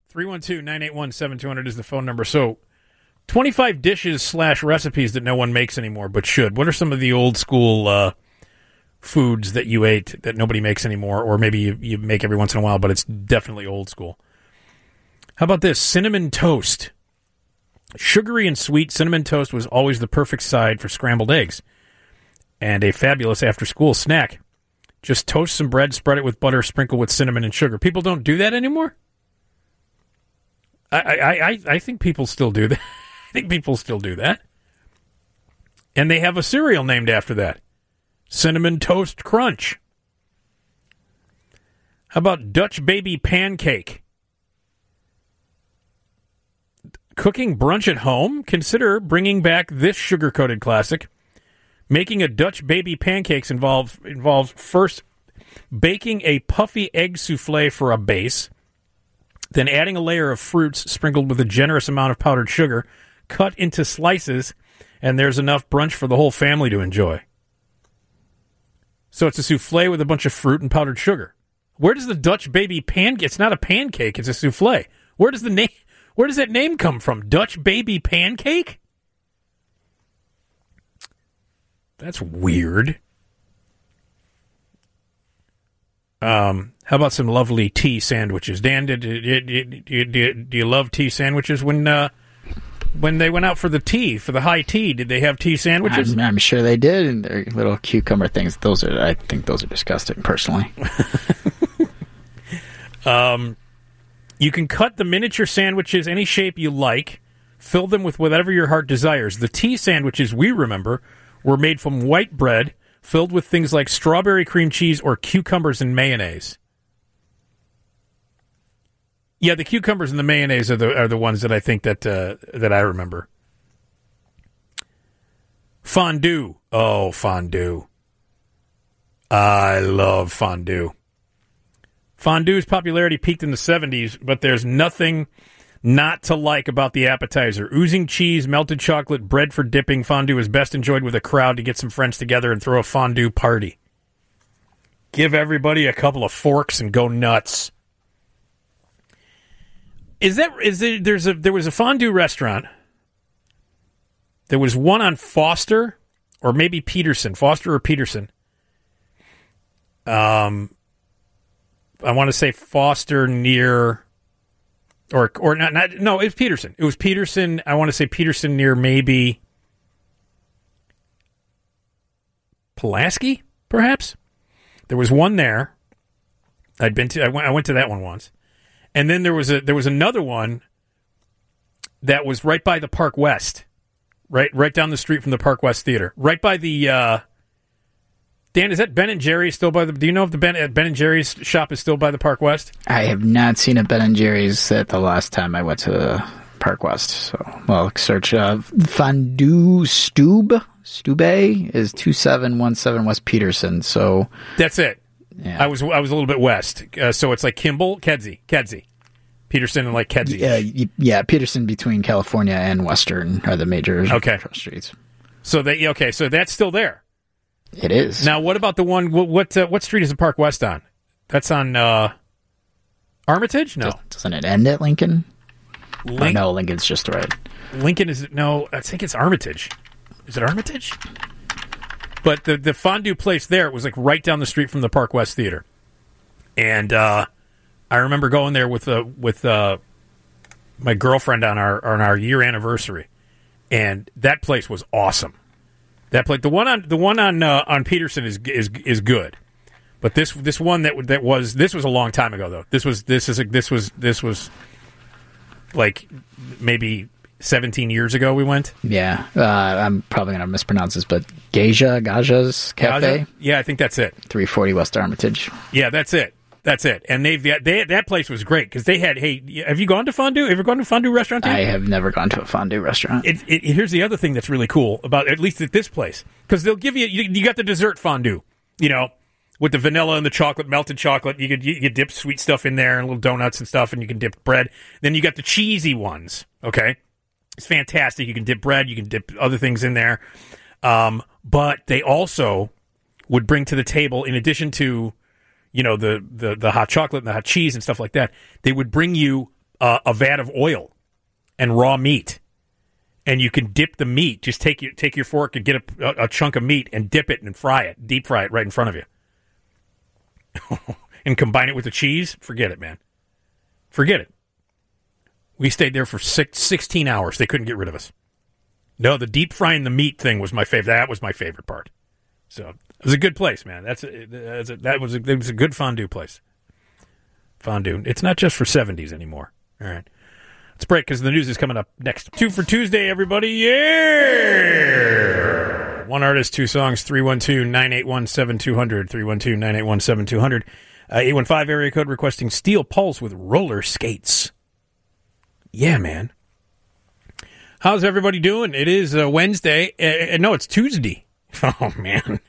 312-981-7200 is the phone number. So 25 dishes / recipes that no one makes anymore but should. What are some of the old school foods that you ate that nobody makes anymore, or maybe you make every once in a while, but it's definitely old school? How about this? Cinnamon toast. Sugary and sweet cinnamon toast was always the perfect side for scrambled eggs and a fabulous after-school snack. Just toast some bread, spread it with butter, sprinkle with cinnamon and sugar. People don't do that anymore? I think people still do that. I think people still do that. And they have a cereal named after that. Cinnamon Toast Crunch. How about Dutch Baby Pancake? Cooking brunch at home? Consider bringing back this sugar-coated classic. Making a Dutch Baby Pancakes involves first baking a puffy egg souffle for a base, then adding a layer of fruits sprinkled with a generous amount of powdered sugar, cut into slices, and there's enough brunch for the whole family to enjoy. So it's a souffle with a bunch of fruit and powdered sugar. Where does the Dutch Baby Pancake? It's not a pancake, it's a souffle. Where does that name come from? Dutch Baby Pancake? That's weird. How about some lovely tea sandwiches? Dan, do you love tea sandwiches? When they went out for the high tea, did they have tea sandwiches? I'm sure they did, and their little cucumber things. I think those are disgusting, personally. You can cut the miniature sandwiches any shape you like. Fill them with whatever your heart desires. The tea sandwiches we remember were made from white bread, filled with things like strawberry cream cheese or cucumbers and mayonnaise. Yeah, the cucumbers and the mayonnaise are the ones that I think that I remember. Fondue. Oh, fondue. I love fondue. Fondue's popularity peaked in the 70s, but there's nothing not to like about the appetizer. Oozing cheese, melted chocolate, bread for dipping. Fondue is best enjoyed with a crowd to get some friends together and throw a fondue party. Give everybody a couple of forks and go nuts. There was a fondue restaurant. There was one on Foster or maybe Peterson. Foster or Peterson. I want to say Foster near or not no, it was Peterson. It was Peterson. I want to say Peterson near maybe Pulaski, perhaps. There was one there. I went to that one once. And then there was another one that was right by the Park West. Right down the street from the Park West Theater. Right by the Dan, is that Ben & Jerry's still by the... Do you know if the Ben & Jerry's shop is still by the Park West? I have not seen a Ben & Jerry's at the last time I went to the Park West. So, well, search Fondue Stube is 2717 West Peterson. So that's it. Yeah. I was a little bit west. So it's like Kimball, Kedzie. Peterson and like Kedzie. Yeah, Peterson between California and Western are the major streets. So so that's still there. It is. Now, what about the one? What street is the Park West on? That's on Armitage. No, doesn't it end at Lincoln? No, Lincoln's just right. Lincoln is no. I think it's Armitage. Is it Armitage? But the fondue place there, it was like right down the street from the Park West Theater, and I remember going there with my girlfriend on our year anniversary, and that place was awesome. That place, the one on Peterson is good, but this one that was a long time ago though. This was like maybe 17 years ago we went. Yeah, I'm probably gonna mispronounce this, but Gaja's Cafe. Yeah, I think that's it. 340 West Armitage. Yeah, that's it. And that place was great because they had. Hey, have you gone to fondue? Ever gone to a fondue restaurant? I have never gone to a fondue restaurant. Here's the other thing that's really cool about at least at this place, because they'll give you got the dessert fondue, with the vanilla and the chocolate, melted chocolate. You dip sweet stuff in there and little donuts and stuff, and you can dip bread. Then you got the cheesy ones. Okay, it's fantastic. You can dip bread. You can dip other things in there. But they also would bring to the table, in addition to the hot chocolate and the hot cheese and stuff like that, they would bring you a vat of oil and raw meat. And you can dip the meat. Just take your fork and get a chunk of meat and dip it and fry it. Deep fry it right in front of you. And combine it with the cheese. Forget it, man. Forget it. We stayed there for 16 hours. They couldn't get rid of us. No, the deep frying the meat thing was my favorite. That was my favorite part. So it was a good place, man. It was a good fondue place. Fondue. It's not just for 70s anymore. All right. Let's break because the news is coming up next. 2 for Tuesday, everybody. Yeah! One artist, 2 songs, 312-981-7200, 312-981-7200. 815 area code requesting Steel Pulse with roller skates. Yeah, man. How's everybody doing? It is Wednesday. No, it's Tuesday. Oh, man.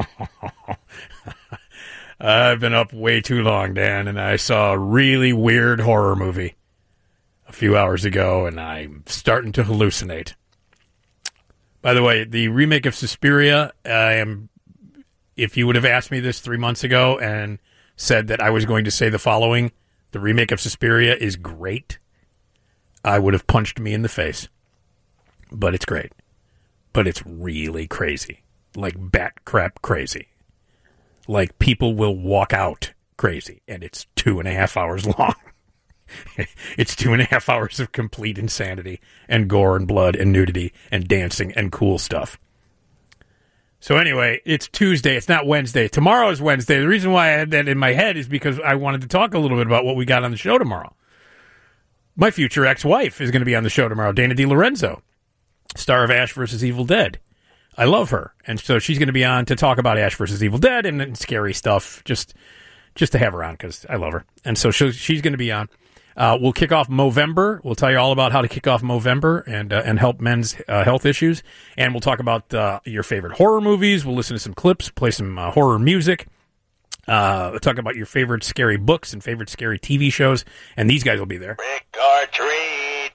I've been up way too long, Dan, and I saw a really weird horror movie a few hours ago, and I'm starting to hallucinate. By the way, the remake of Suspiria, if you would have asked me this 3 months ago and said that I was going to say the following, the remake of Suspiria is great, I would have punched me in the face. But it's great. But it's really crazy. Like bat crap crazy. Like people will walk out crazy, and it's 2.5 hours long. It's 2.5 hours of complete insanity and gore and blood and nudity and dancing and cool stuff. So anyway, it's Tuesday. It's not Wednesday. Tomorrow is Wednesday. The reason why I had that in my head is because I wanted to talk a little bit about what we got on the show tomorrow. My future ex-wife is going to be on the show tomorrow, Dana DiLorenzo, star of Ash vs. Evil Dead. I love her. And so she's going to be on to talk about Ash vs. Evil Dead and scary stuff, just to have her on because I love her. And so she's going to be on. We'll kick off Movember. We'll tell you all about how to kick off Movember and help men's health issues. And we'll talk about your favorite horror movies. We'll listen to some clips, play some horror music. We'll talk about your favorite scary books and favorite scary TV shows. And these guys will be there. Trick or treat.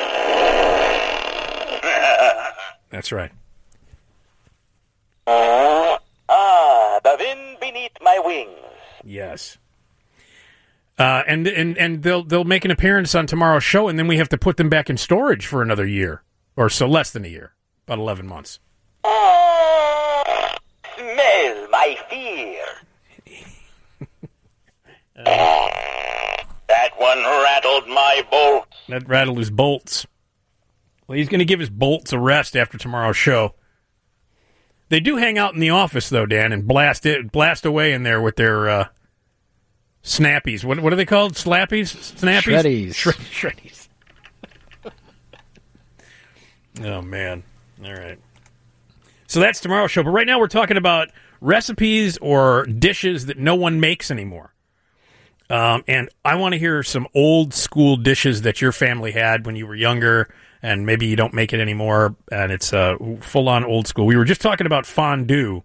That's right. The wind beneath my wings. Yes. And they'll make an appearance on tomorrow's show, and then we have to put them back in storage for another year, or so less than a year, about 11 months. Smell my fear. That one rattled my bolts. That rattled his bolts. Well, he's going to give his bolts a rest after tomorrow's show. They do hang out in the office, though, Dan, and blast away in there with their snappies. What are they called? Slappies? Snappies? Shreddies. Oh, man. All right. So that's tomorrow's show. But right now we're talking about recipes or dishes that no one makes anymore. And I want to hear some old school dishes that your family had when you were younger, and maybe you don't make it anymore, and it's full-on old school. We were just talking about fondue.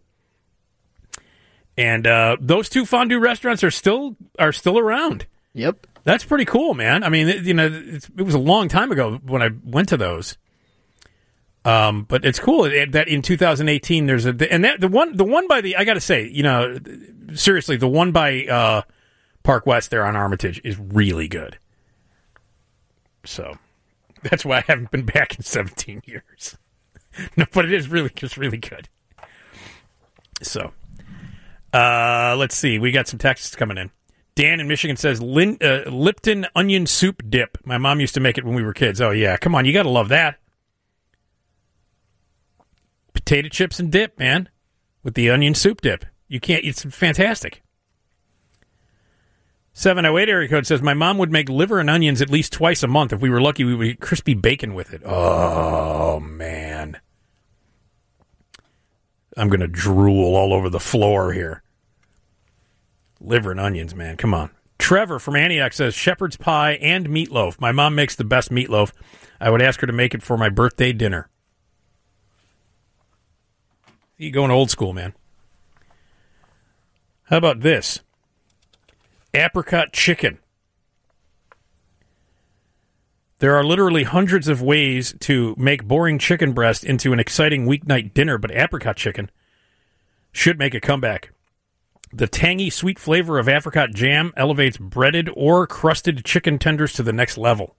And those 2 fondue restaurants are still around. Yep. That's pretty cool, man. I mean, it was a long time ago when I went to those. But it's cool that in 2018 there's the one by the, I got to say, seriously, the one by Park West there on Armitage is really good. So that's why I haven't been back in 17 years. No, but it is really just really good. So. Let's see. We got some texts coming in. Dan in Michigan says, Lipton onion soup dip. My mom used to make it when we were kids. Oh, yeah. Come on. You got to love that. Potato chips and dip, man. With the onion soup dip. You can't. It's fantastic. 708 area code says, my mom would make liver and onions at least twice a month. If we were lucky, we would eat crispy bacon with it. Oh, man. I'm going to drool all over the floor here. Liver and onions, man. Come on. Trevor from Antioch says, shepherd's pie and meatloaf. My mom makes the best meatloaf. I would ask her to make it for my birthday dinner. You going old school, man. How about this? Apricot chicken. There are literally hundreds of ways to make boring chicken breast into an exciting weeknight dinner, but apricot chicken should make a comeback. The tangy, sweet flavor of apricot jam elevates breaded or crusted chicken tenders to the next level.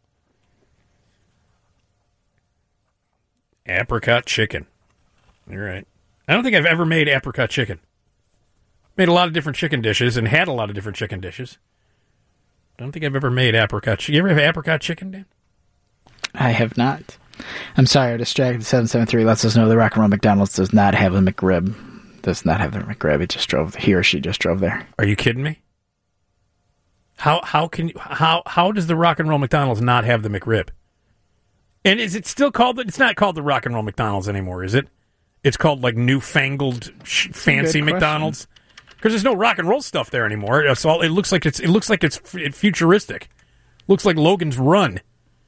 Apricot chicken. You're right. I don't think I've ever made apricot chicken. Made a lot of different chicken dishes and had a lot of different chicken dishes. I don't think I've ever made apricot chicken. You ever have apricot chicken, Dan? I have not. I'm sorry, I distracted. 773 lets us know the Rock and Roll McDonald's does not have a McRib. Does not have the McRib. It just drove. He or she just drove there. Are you kidding me? How does the Rock and Roll McDonald's not have the McRib? And is it still called? It's not called the Rock and Roll McDonald's anymore, is it? It's called like newfangled fancy McDonald's because there's no rock and roll stuff there anymore. It's all. It looks like it's futuristic. Looks like Logan's Run.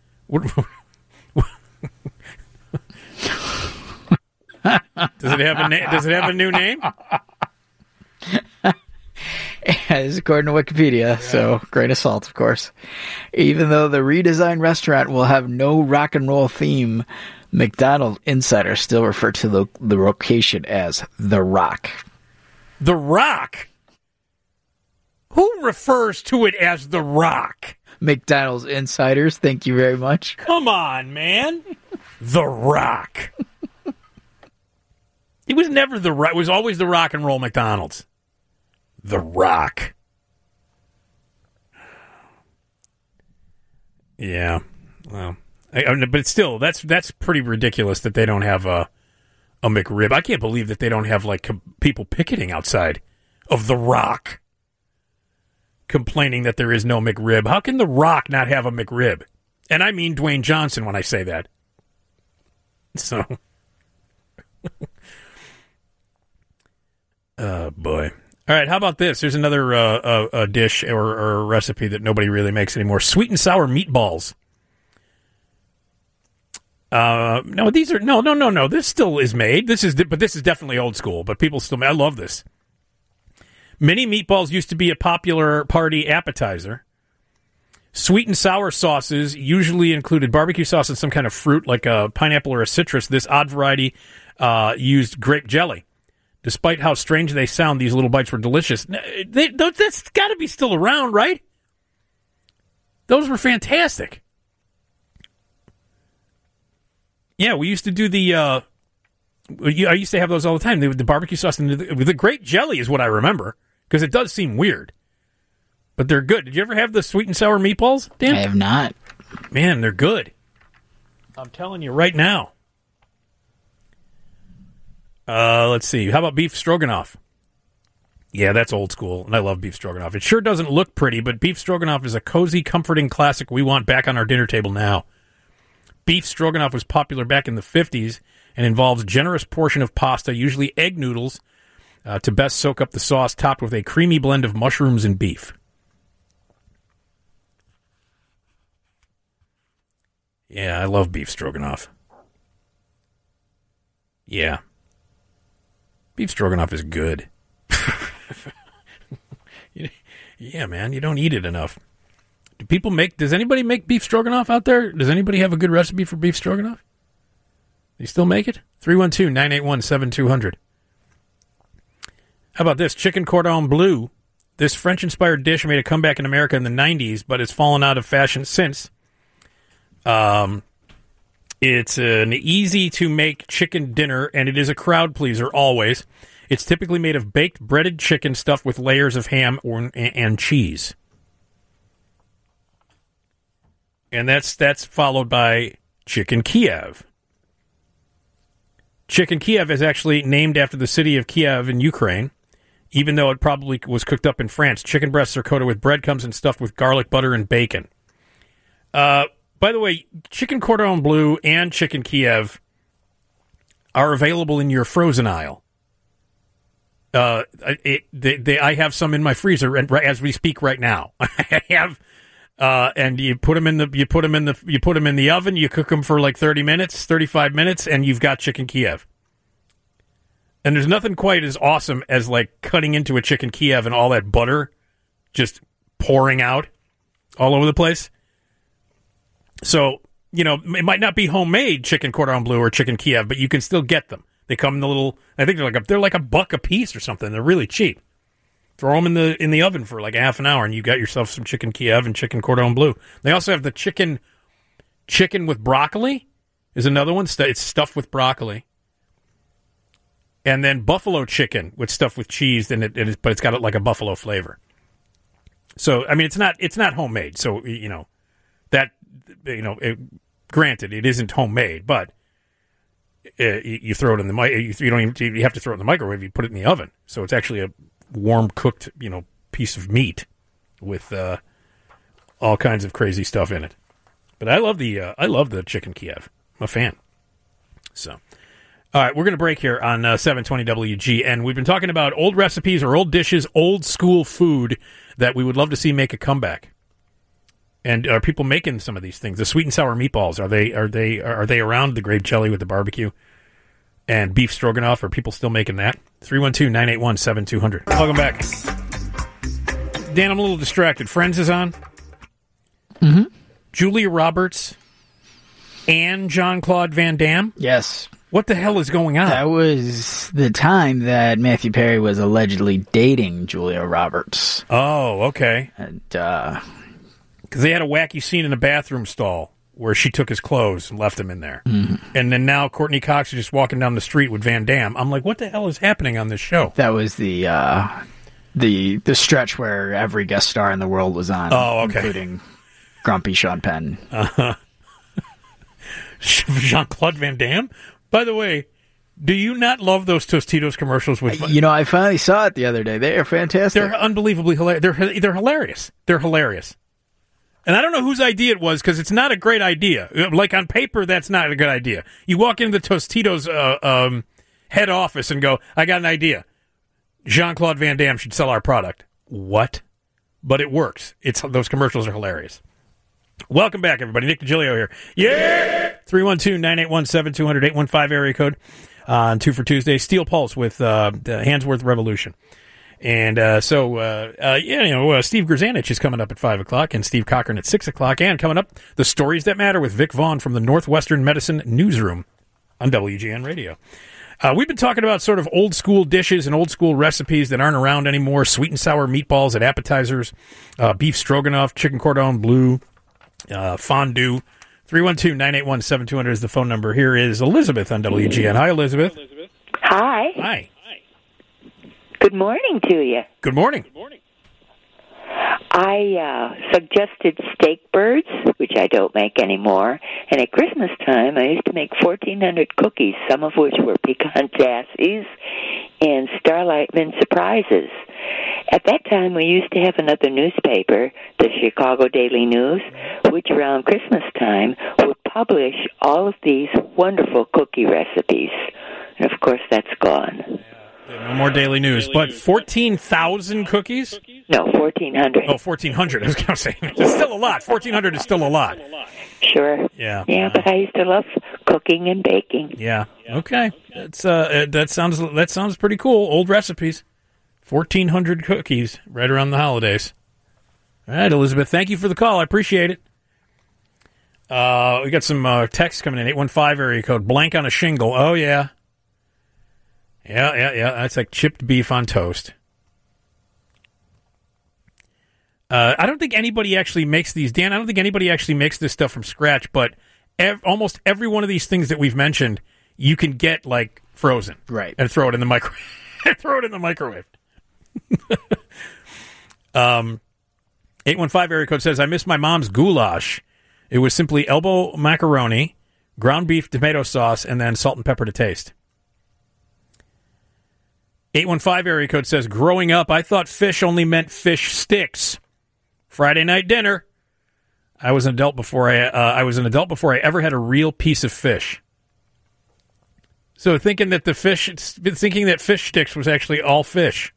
Does it have a name? Does it have a new name? This is according to Wikipedia, so grain of salt, of course. Even though the redesigned restaurant will have no rock and roll theme, McDonald's insiders still refer to the location as The Rock. The Rock? Who refers to it as The Rock? McDonald's insiders, thank you very much. Come on, man. The Rock. It was never The Rock. It was always the Rock and Roll McDonald's. The Rock. Yeah. Well, but still, that's pretty ridiculous that they don't have a McRib. I can't believe that they don't have like people picketing outside of The Rock, complaining that there is no McRib. How can The Rock not have a McRib? And I mean Dwayne Johnson when I say that. So, oh boy. All right, how about this? Here's another a dish or a recipe that nobody really makes anymore. Sweet and sour meatballs. No, these are no. This still is made. But this is definitely old school. But people still. I love this. Mini meatballs used to be a popular party appetizer. Sweet and sour sauces usually included barbecue sauce and some kind of fruit, like a pineapple or a citrus. This odd variety used grape jelly. Despite how strange they sound, these little bites were delicious. That's got to be still around, right? Those were fantastic. Yeah, we used to do I used to have those all the time. The barbecue sauce and the grape jelly is what I remember, because it does seem weird. But they're good. Did you ever have the sweet and sour meatballs, Dan? I have not. Man, they're good. I'm telling you right now. Let's see. How about beef stroganoff? Yeah, that's old school, and I love beef stroganoff. It sure doesn't look pretty, but beef stroganoff is a cozy, comforting classic we want back on our dinner table now. Beef stroganoff was popular back in the 50s and involves a generous portion of pasta, usually egg noodles, to best soak up the sauce, topped with a creamy blend of mushrooms and beef. Yeah, I love beef stroganoff. Yeah. Beef stroganoff is good. Yeah, man, you don't eat it enough. Does anybody make beef stroganoff out there? Does anybody have a good recipe for beef stroganoff? Do you still make it? 312-981-7200. How about this? Chicken cordon bleu. This French-inspired dish made a comeback in America in the 90s, but it's fallen out of fashion since. It's an easy-to-make chicken dinner, and it is a crowd pleaser always. It's typically made of baked breaded chicken stuffed with layers of ham and cheese. And that's followed by chicken Kiev. Chicken Kiev is actually named after the city of Kiev in Ukraine, even though it probably was cooked up in France. Chicken breasts are coated with breadcrumbs and stuffed with garlic, butter, and bacon. By the way, chicken cordon bleu and chicken Kiev are available in your frozen aisle. I have some in my freezer as we speak right now. I have, and you put them in the oven. You cook them for like 30 minutes, 35 minutes, and you've got chicken Kiev. And there's nothing quite as awesome as like cutting into a chicken Kiev and all that butter just pouring out all over the place. So, it might not be homemade chicken cordon bleu or chicken Kiev, but you can still get them. They come in the little, I think they're like $1 a piece or something. They're really cheap. Throw them in the oven for like a half an hour, and you got yourself some chicken Kiev and chicken cordon bleu. They also have the chicken with broccoli is another one. It's stuffed with broccoli. And then buffalo chicken with stuffed with cheese, but it's got like a buffalo flavor. So I mean, it's not homemade. So granted, it isn't homemade, but you throw it in the you have to throw it in the microwave. You put it in the oven, so it's actually a warm cooked piece of meat with all kinds of crazy stuff in it. But I love the chicken Kiev. I'm a fan. So, all right, we're going to break here on 720 WGN. We've been talking about old recipes or old dishes, old school food that we would love to see make a comeback. And are people making some of these things? The sweet and sour meatballs, are they around? The grape jelly with the barbecue and beef stroganoff, are people still making that? 312-981-7200. Welcome back. Dan, I'm a little distracted. Friends is on. Mm-hmm. Julia Roberts and Jean-Claude Van Damme? Yes. What the hell is going on? That was the time that Matthew Perry was allegedly dating Julia Roberts. Oh, okay. And, because they had a wacky scene in a bathroom stall where she took his clothes and left him in there. Mm-hmm. And then now Courtney Cox is just walking down the street with Van Damme. I'm like, what the hell is happening on this show? That was the stretch where every guest star in the world was on. Oh, okay. Including Grumpy Sean Penn. Jean-Claude Van Damme? By the way, do you not love those Tostitos commercials? With I finally saw it the other day. They are fantastic. They're unbelievably hilarious. They're hilarious. They're hilarious. And I don't know whose idea it was, because it's not a great idea. Like, on paper, that's not a good idea. You walk into the Tostitos head office and go, I got an idea. Jean-Claude Van Damme should sell our product. What? But it works. Those commercials are hilarious. Welcome back, everybody. Nick DiGilio here. Yeah! 312-981-7200, 815 area code on 2 for Tuesday. Steel Pulse with Handsworth Revolution. And Steve Grzanich is coming up at 5 o'clock, and Steve Cochran at 6 o'clock. And coming up, The Stories That Matter with Vic Vaughn from the Northwestern Medicine Newsroom on WGN Radio. We've been talking about sort of old school dishes and old school recipes that aren't around anymore. Sweet and sour meatballs at appetizers, beef stroganoff, chicken cordon bleu, fondue. 312-981-7200 is the phone number. Here is Elizabeth on WGN. Hi, Elizabeth. Hi. Hi. Good morning to you. Good morning. I suggested steak birds, which I don't make anymore, and at Christmas time I used to make 1,400 cookies, some of which were pecan dassies and Starlight Mint Surprises. At that time we used to have another newspaper, the Chicago Daily News, which around Christmas time would publish all of these wonderful cookie recipes. And of course that's gone. No more Daily News, but 14,000 cookies? No, 1,400. Oh, 1,400. I was going to say. It's still a lot. 1,400 is still a lot. Sure. Yeah. Yeah, but I used to love cooking and baking. Yeah. Okay. That sounds pretty cool. Old recipes. 1,400 cookies right around the holidays. All right, Elizabeth, thank you for the call. I appreciate it. We got some texts coming in. 815 area code. Blank on a shingle. Oh, yeah. Yeah. That's like chipped beef on toast. I don't think anybody actually makes these, Dan. I don't think anybody actually makes this stuff from scratch, but almost every one of these things that we've mentioned, you can get like frozen, right? And throw it in the microwave. 815 area code says, I miss my mom's goulash. It was simply elbow macaroni, ground beef, tomato sauce, and then salt and pepper to taste. 815 area code says, growing up, I thought fish only meant fish sticks. Friday night dinner. I was an adult before I ever had a real piece of fish. So thinking that fish sticks was actually all fish.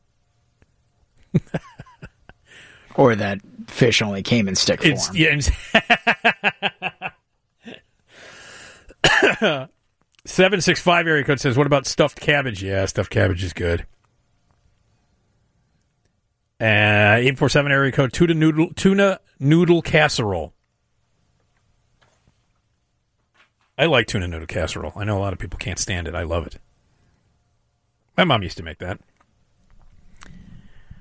Or that fish only came in stick form. 765 area code says, what about stuffed cabbage? Yeah, stuffed cabbage is good. 847 area code, tuna noodle casserole. I like tuna noodle casserole. I know a lot of people can't stand it. I love it. My mom used to make that.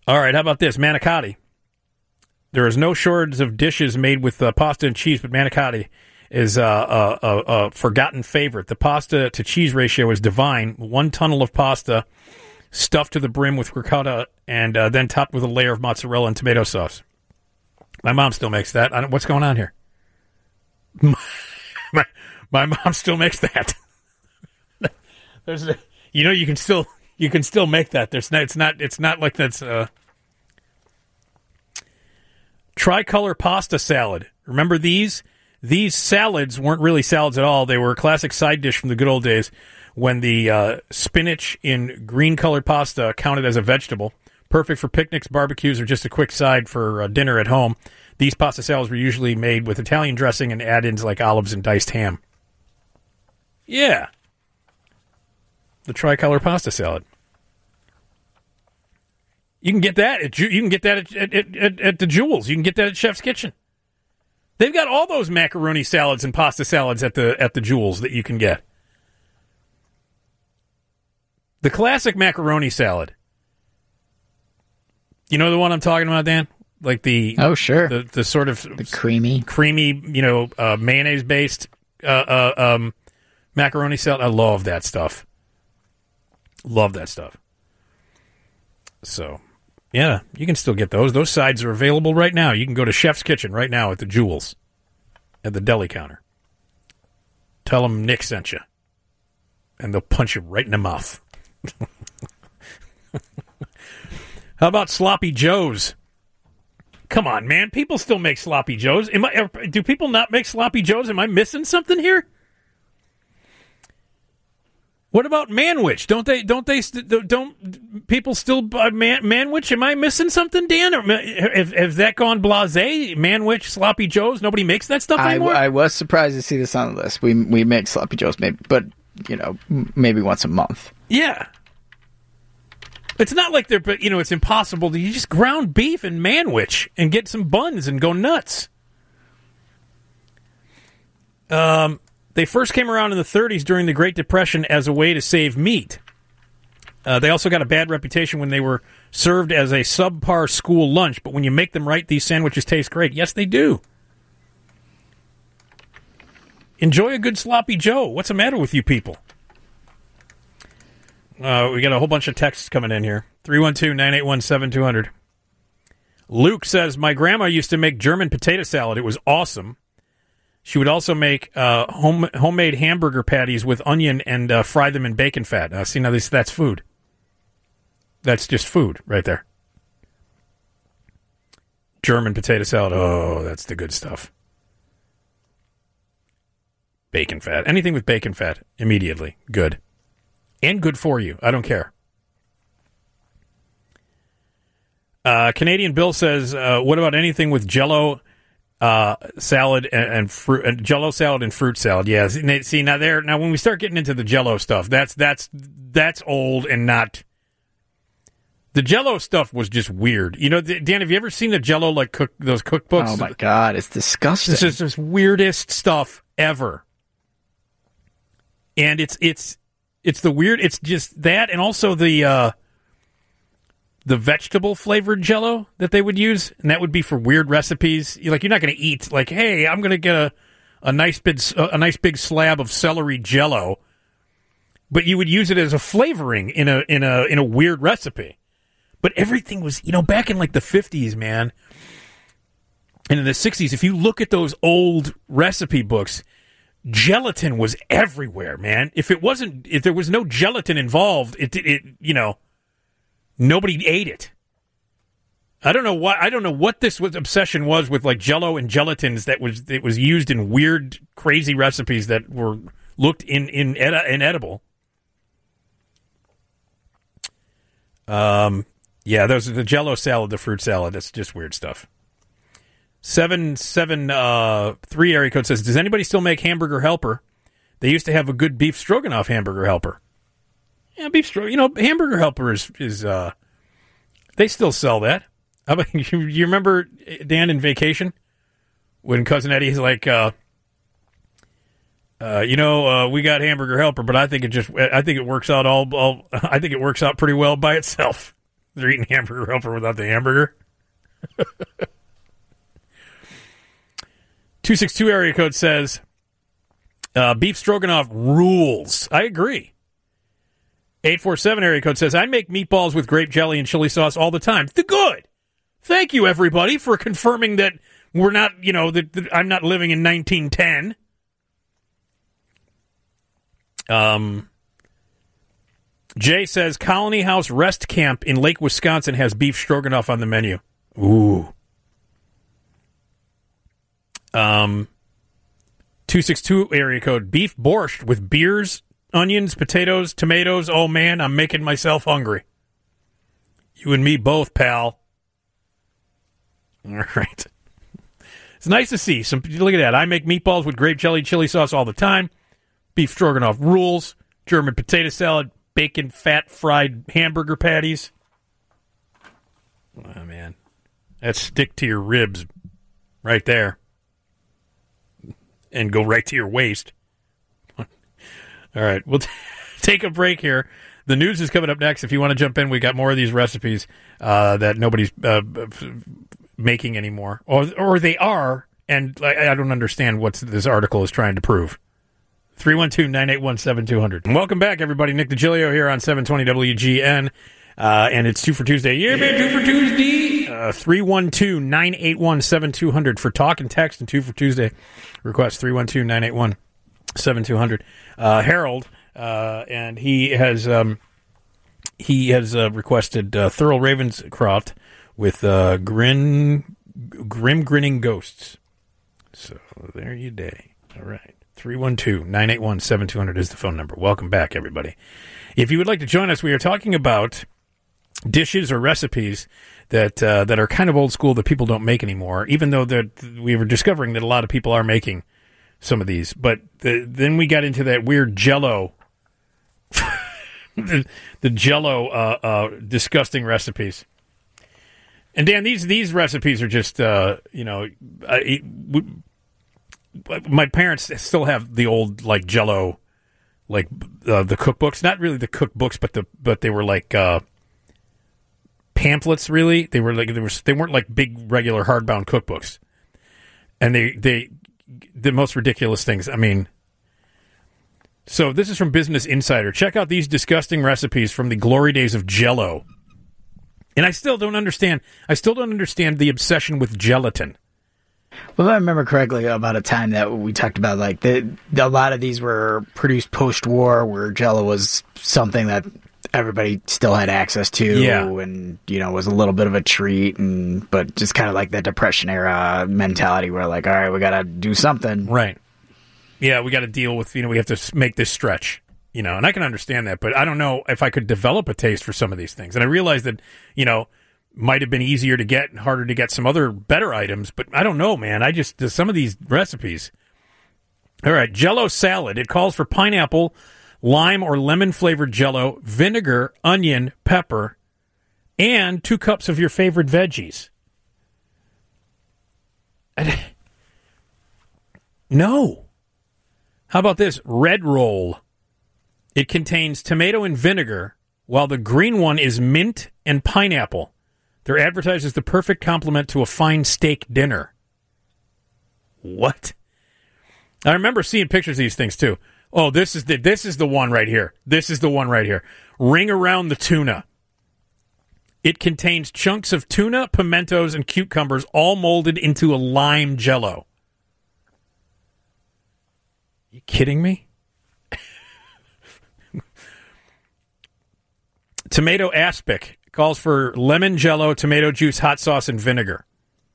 All right, how about this? Manicotti. There is no shortage of dishes made with pasta and cheese, but manicotti is a forgotten favorite. The pasta to cheese ratio is divine. 1 tunnel of pasta stuffed to the brim with ricotta and then topped with a layer of mozzarella and tomato sauce. My mom still makes that. What's going on here? My mom still makes that. You can still make that. It's not like that's tricolor pasta salad. Remember these? These salads weren't really salads at all. They were a classic side dish from the good old days when the spinach in green-colored pasta counted as a vegetable. Perfect for picnics, barbecues, or just a quick side for dinner at home. These pasta salads were usually made with Italian dressing and add-ins like olives and diced ham. Yeah. The tricolor pasta salad. You can get that at the Jewels. You can get that at Chef's Kitchen. They've got all those macaroni salads and pasta salads at the Jewels that you can get. The classic macaroni salad. You know the one I'm talking about, Dan? Like the sure, the sort of the creamy, mayonnaise based macaroni salad. I love that stuff. Love that stuff. So, yeah, you can still get those. Those sides are available right now. You can go to Chef's Kitchen right now at the Jewels, at the deli counter. Tell them Nick sent you, and they'll punch you right in the mouth. How about Sloppy Joes? Come on, man. People still make Sloppy Joes. Do people not make Sloppy Joes? Am I missing something here? What about Manwich? Don't people still buy Manwich? Am I missing something, Dan? Or has that gone blasé? Manwich, Sloppy Joes? Nobody makes that stuff anymore? I was surprised to see this on the list. We make Sloppy Joes, maybe once a month. Yeah. It's not like it's impossible to just ground beef and Manwich and get some buns and go nuts. They first came around in the 30s during the Great Depression as a way to save meat. They also got a bad reputation when they were served as a subpar school lunch, but when you make them right, these sandwiches taste great. Yes, they do. Enjoy a good Sloppy Joe. What's the matter with you people? We got a whole bunch of texts coming in here. 312-981-7200. Luke says, my grandma used to make German potato salad. It was awesome. She would also make homemade hamburger patties with onion and fry them in bacon fat. That's food. That's just food right there. German potato salad. Oh, that's the good stuff. Bacon fat. Anything with bacon fat, immediately. Good. And good for you. I don't care. Canadian Bill says, what about anything with Jell-O salad and fruit, Jell-O salad and fruit salad? Yeah. See, now when we start getting into the Jell-O stuff, that's old and not. The Jell-O stuff was just weird. Dan, have you ever seen the Jell-O those cookbooks? Oh my God, it's disgusting. This is the weirdest stuff ever. And it's the weird. It's just that, and also the vegetable flavored Jell-O that they would use, and that would be for weird recipes. You're not going to eat hey, I'm going to get a nice big slab of celery Jell-O, but you would use it as a flavoring in a weird recipe. But everything was back in the 50s, man, and in the 60s. If you look at those old recipe books, gelatin was everywhere, man. If there was no gelatin involved, nobody ate it. I don't know what this obsession was with Jell-O and gelatins it was used in weird, crazy recipes that looked inedible. Yeah, those are the Jell-O salad, the fruit salad. That's just weird stuff. 773 area code says, does anybody still make Hamburger Helper? They used to have a good beef stroganoff Hamburger Helper. Yeah, beef stroganoff. Hamburger Helper is they still sell that. How about, you remember, Dan, in Vacation, when Cousin Eddie's like, we got Hamburger Helper, but I think it works out I think it works out pretty well by itself. They're eating hamburger helper without the hamburger. 262 area code says, beef stroganoff rules. I agree. 847 area code says, I make meatballs with grape jelly and chili sauce all the time. Good. Thank you, everybody, for confirming that we're not, that I'm not living in 1910. Jay says, Colony House Rest Camp in Lake, Wisconsin has beef stroganoff on the menu. Ooh. 262 area code, beef borscht with beers, onions, potatoes, tomatoes. Oh, man, I'm making myself hungry. You and me both, pal. All right. It's nice to see. Look at that. I make meatballs with grape jelly, chili sauce all the time. Beef stroganoff rules. German potato salad. Bacon, fat, fried hamburger patties. Oh, man. That stick to your ribs right there. And go right to your waist. All right. We'll take a break here. The news is coming up next. If you want to jump in, we got more of these recipes that nobody's making anymore. Or they are, and I don't understand what this article is trying to prove. 312-981-7200. Welcome back, everybody. Nick DiGilio here on 720 WGN. And it's 2 for Tuesday. Yeah, man, 2 for Tuesday. 312-981-7200 for talk and text, and 2 for Tuesday. Request 312-981-7200. Harold, and he has requested Thurl Ravenscroft with Grim Grinning Ghosts. So there you day. All right. 312-981-7200 is the phone number. Welcome back, everybody. If you would like to join us, we are talking about dishes or recipes that are kind of old school that people don't make anymore, even though we were discovering that a lot of people are making some of these. But then we got into that weird Jell-O, the Jell-O disgusting recipes. And Dan, these recipes are just my parents still have the old like Jell-O, like the cookbooks. Not really the cookbooks, but they were like pamphlets. Really, they weren't like big regular hardbound cookbooks, and they the most ridiculous things. I mean, so this is from Business Insider. Check out these disgusting recipes from the glory days of Jell-O. And I still don't understand the obsession with gelatin. Well, if I remember correctly, about a time that we talked about, like, a lot of these were produced post-war, where Jell-O was something that everybody still had access to, and, was a little bit of a treat, but just kind of like that Depression-era mentality where, like, all right, we got to do something. Right. Yeah, we got to deal with, we have to make this stretch, and I can understand that, but I don't know if I could develop a taste for some of these things. And I realize that, might have been easier to get and harder to get some other better items, but I don't know, man. Some of these recipes. All right, Jell-O salad. It calls for pineapple, lime or lemon flavored Jell-O, vinegar, onion, pepper, and 2 cups of your favorite veggies. No. How about this? Red roll. It contains tomato and vinegar, while the green one is mint and pineapple. They're advertised as the perfect complement to a fine steak dinner. What? I remember seeing pictures of these things too. Oh, this is the one right here. This is the one right here. Ring around the tuna. It contains chunks of tuna, pimentos, and cucumbers all molded into a lime Jell-O. You kidding me? Tomato aspic calls for lemon Jell-O, tomato juice, hot sauce, and vinegar.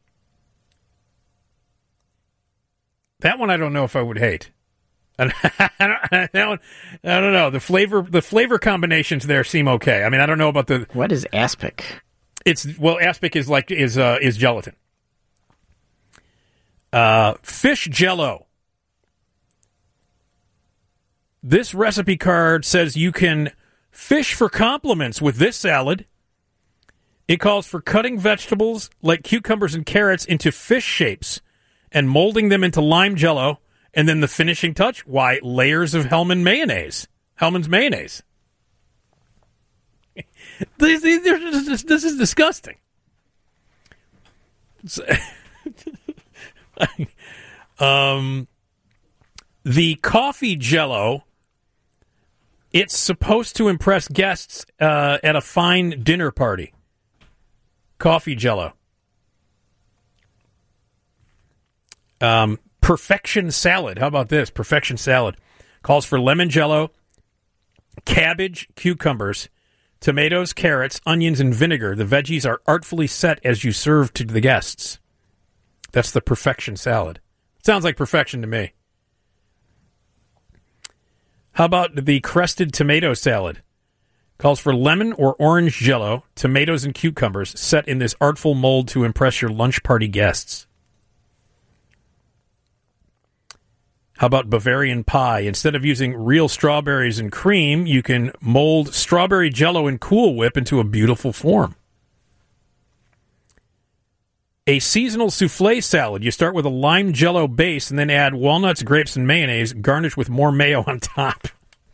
That one I don't know if I would hate. I don't know. The flavor combinations there seem okay. I mean, I don't know about the. What is aspic? Aspic is gelatin. Fish Jell-O. This recipe card says you can fish for compliments with this salad. It calls for cutting vegetables like cucumbers and carrots into fish shapes and molding them into lime Jell-O. And then the finishing touch, layers of Hellmann's mayonnaise. This is disgusting. The coffee Jell-O, it's supposed to impress guests at a fine dinner party. Coffee Jell-O. Perfection salad. How about this? Perfection salad. Calls for lemon Jell-O, cabbage, cucumbers, tomatoes, carrots, onions, and vinegar. The veggies are artfully set as you serve to the guests. That's the perfection salad. Sounds like perfection to me. How about the crested tomato salad? Calls for lemon or orange Jell-O, tomatoes, and cucumbers set in this artful mold to impress your lunch party guests. How about Bavarian pie? Instead of using real strawberries and cream, you can mold strawberry Jell-O and Cool Whip into a beautiful form. A seasonal souffle salad. You start with a lime Jell-O base and then add walnuts, grapes, and mayonnaise, garnish with more mayo on top.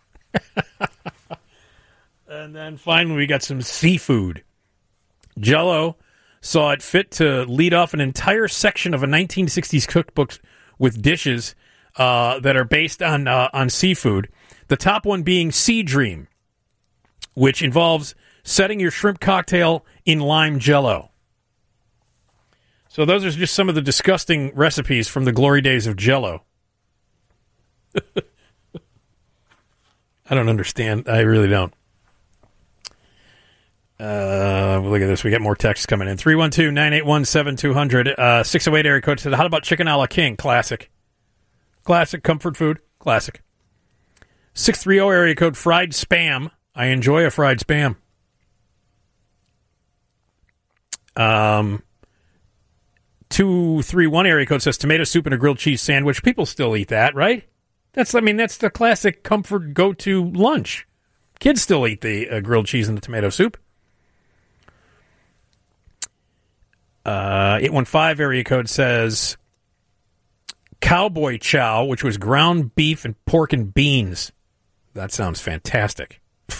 And then finally, we got some seafood. Jell-O saw it fit to lead off an entire section of a 1960s cookbook with dishes that are based on seafood. The top one being Sea Dream, which involves setting your shrimp cocktail in lime Jell-O. So those are just some of the disgusting recipes from the glory days of Jell-O. I don't understand. I really don't. Look at this. We got more texts coming in. 312-981-7200. 608 area code said, how about chicken a la king? Classic. Classic comfort food. Classic. 630 area code fried spam. I enjoy a fried spam. 231 area code says tomato soup and a grilled cheese sandwich. People still eat that, right? That's the classic comfort go-to lunch. Kids still eat the grilled cheese and the tomato soup. 815 area code says cowboy chow, which was ground beef and pork and beans. That sounds fantastic.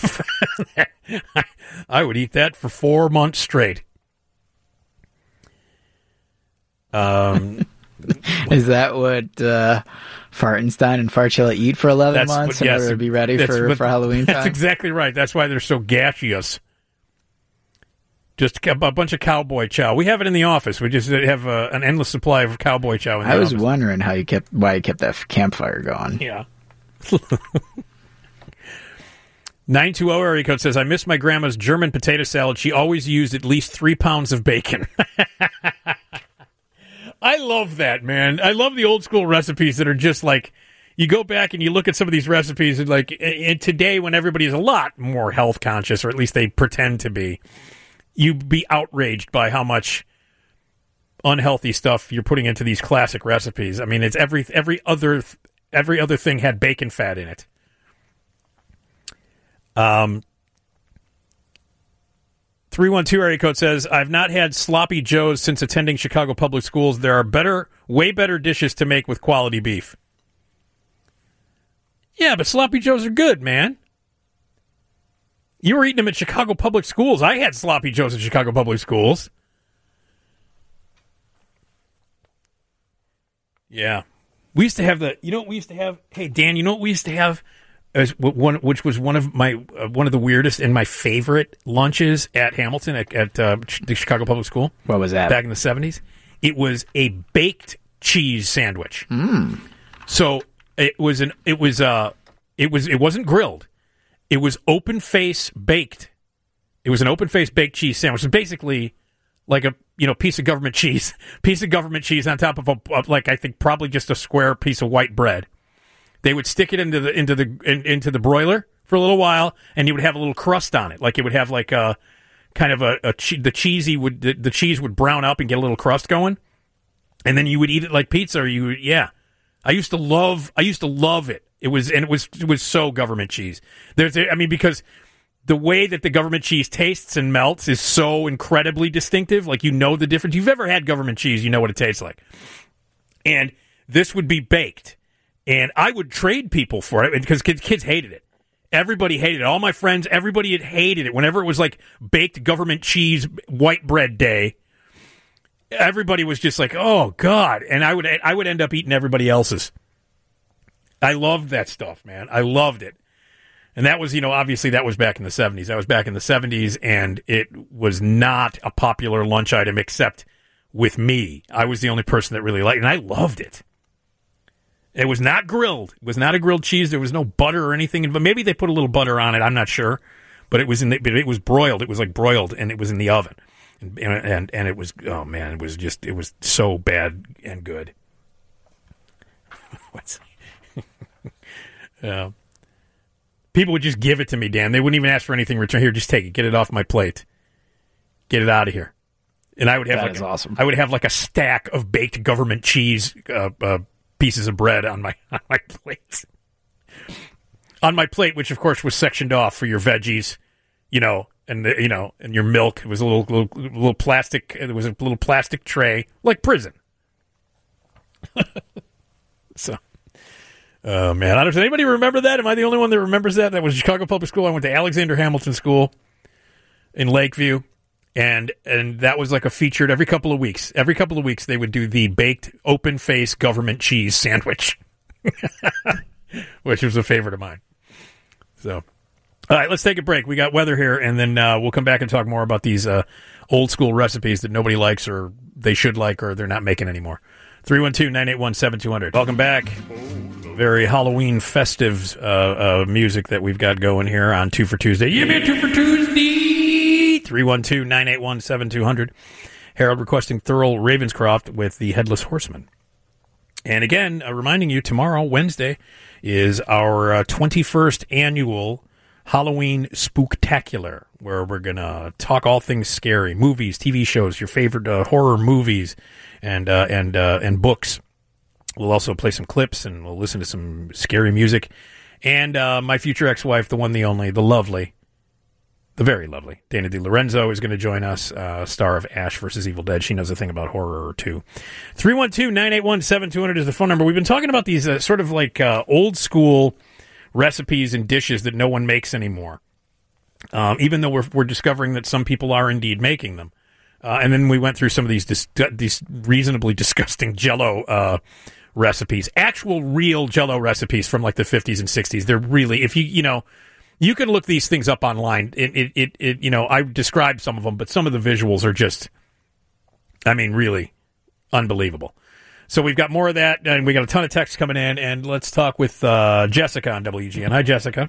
I would eat that for 4 months straight. Is that what Fartenstein and Farchilla eat for 11 months in order to be ready for Halloween time? That's exactly right. That's why they're so gaseous. Just a bunch of cowboy chow. We have it in the office. We just have an endless supply of cowboy chow in the office. I was wondering why you kept that campfire going. Yeah. 920 area code says, I miss my grandma's German potato salad. She always used at least 3 pounds of bacon. I love that, man. I love the old school recipes that are just like, you go back and you look at some of these recipes and like, and today when everybody is a lot more health conscious, or at least they pretend to be, you'd be outraged by how much unhealthy stuff you're putting into these classic recipes. I mean, it's every other thing had bacon fat in it. 312 area code says, I've not had Sloppy Joes since attending Chicago Public Schools. There are way better dishes to make with quality beef. Yeah, but Sloppy Joes are good, man. You were eating them at Chicago Public Schools. I had Sloppy Joes at Chicago Public Schools. Yeah. We used to have hey, Dan, you know what we used to have? Which was one of the weirdest and my favorite lunches at Hamilton at the Chicago Public School. What was that? Back in the 70s. It was a baked cheese sandwich. So it wasn't grilled. It was open face baked. It was an open face baked cheese sandwich. It's basically like a piece of government cheese on top of I think probably just a square piece of white bread. They would stick it into the broiler for a little while, and you would have a little crust on it. Like it would have like a kind of the cheese would brown up and get a little crust going, and then you would eat it like pizza. I used to love it. It was so government cheese. Because the way that the government cheese tastes and melts is so incredibly distinctive. Like the difference. If you've ever had government cheese, you know what it tastes like. And this would be baked. And I would trade people for it because kids hated it. Everybody hated it. All my friends, everybody had hated it. Whenever it was like baked government cheese white bread day, everybody was just like, "Oh God!" And I would end up eating everybody else's. I loved that stuff, man. I loved it. And that was, obviously that was back in the 70s. That was back in the 70s, and it was not a popular lunch item except with me. I was the only person that really liked it, and I loved it. It was not grilled. It was not a grilled cheese. There was no butter or anything. But maybe they put a little butter on it. I'm not sure. But it was it was broiled. It was like broiled, and it was in the oven. And it was, oh man, it was so bad and good. People would just give it to me, Dan. They wouldn't even ask for anything in return. Here, just take it. Get it off my plate. Get it out of here. And I would have awesome. I would have like a stack of baked government cheese pieces of bread on my plate. On my plate, which of course was sectioned off for your veggies, and and your milk. It was a little plastic. There was a little plastic tray, like prison. So, oh man, does anybody remember that? Am I the only one that remembers that? That was Chicago Public School. I went to Alexander Hamilton School in Lakeview. And that was like a featured every couple of weeks. Every couple of weeks they would do the baked open-face government cheese sandwich, which was a favorite of mine. So, all right, let's take a break. We got weather here, and then we'll come back and talk more about these old-school recipes that nobody likes or they should like or they're not making anymore. 312-981-7200. Welcome back. Very Halloween festive music that we've got going here on 2 for Tuesday. Give me a 2 for Tuesday. 312-981-7200. Harold requesting Thurl Ravenscroft with the Headless Horseman. And again, reminding you, tomorrow, Wednesday, is our 21st annual Halloween Spooktacular, where we're going to talk all things scary, movies, TV shows, your favorite horror movies, and books. We'll also play some clips, and we'll listen to some scary music. And my future ex-wife, the one, the only, the lovely, the very lovely Dana DiLorenzo is going to join us, star of Ash vs. Evil Dead. She knows a thing about horror, too. 312-981-7200 is the phone number. We've been talking about these sort of like old-school recipes and dishes that no one makes anymore, even though we're discovering that some people are indeed making them. And then we went through some of these reasonably disgusting Jell-O recipes, actual real Jell-O recipes from like the 50s and 60s. They're really, if you can look these things up online. I described some of them, but some of the visuals are just, really unbelievable. So we've got more of that, and we got a ton of texts coming in, and let's talk with Jessica on WGN. Hi, Jessica.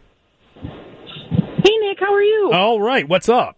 Hey, Nick, how are you? All right, what's up?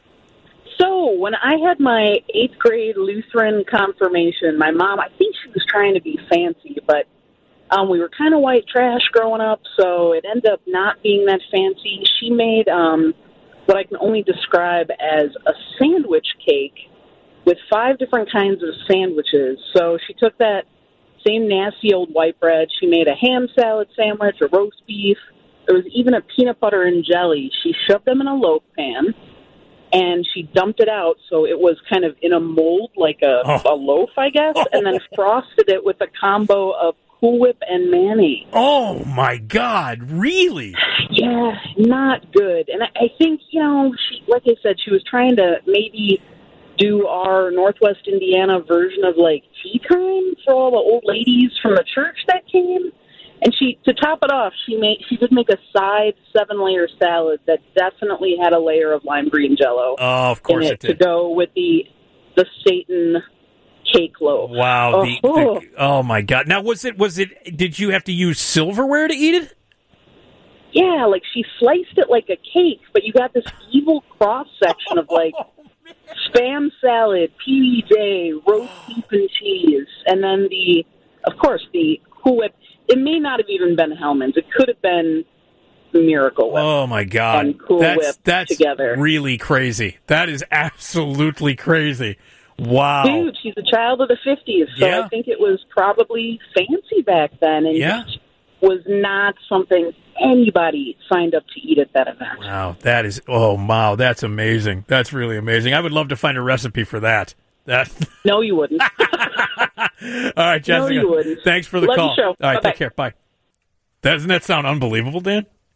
So when I had my 8th grade Lutheran confirmation, my mom, I think she was trying to be fancy, but we were kind of white trash growing up, so it ended up not being that fancy. She made what I can only describe as a sandwich cake with 5 different kinds of sandwiches. So she took that same nasty old white bread. She made a ham salad sandwich, a roast beef. There was even a peanut butter and jelly. She shoved them in a loaf pan, and she dumped it out so it was kind of in a mold, like a loaf, I guess, and then frosted it with a combo of Cool Whip and mayonnaise. Oh, my God. Really? Yeah, not good. And I think, she, like I said, she was trying to maybe do our Northwest Indiana version of, like, tea time for all the old ladies from the church that came. And to top it off, she did make a side 7-layer salad that definitely had a layer of lime green Jell-O. Oh, of course in it did. To go with the Satan cake loaf. Wow. Oh my God. Now, did you have to use silverware to eat it? Yeah, like she sliced it like a cake, but you got this evil cross section of like Spam salad, PBJ, roast beef and cheese, and then of course, the Cool Whip. It may not have even been Hellman's. It could have been Miracle Whip. Oh, my God. And Cool Whip that's together. Really crazy. That is absolutely crazy. Wow. Dude, she's a child of the 50s, so yeah. I think it was probably fancy back then, and it was not something anybody signed up to eat at that event. Wow, that's amazing. That's really amazing. I would love to find a recipe for that. No, you wouldn't. All right, Jessica. No, you wouldn't. Thanks for the Love call. Your show. All right, Bye-bye. Take care. Bye. Doesn't that sound unbelievable, Dan?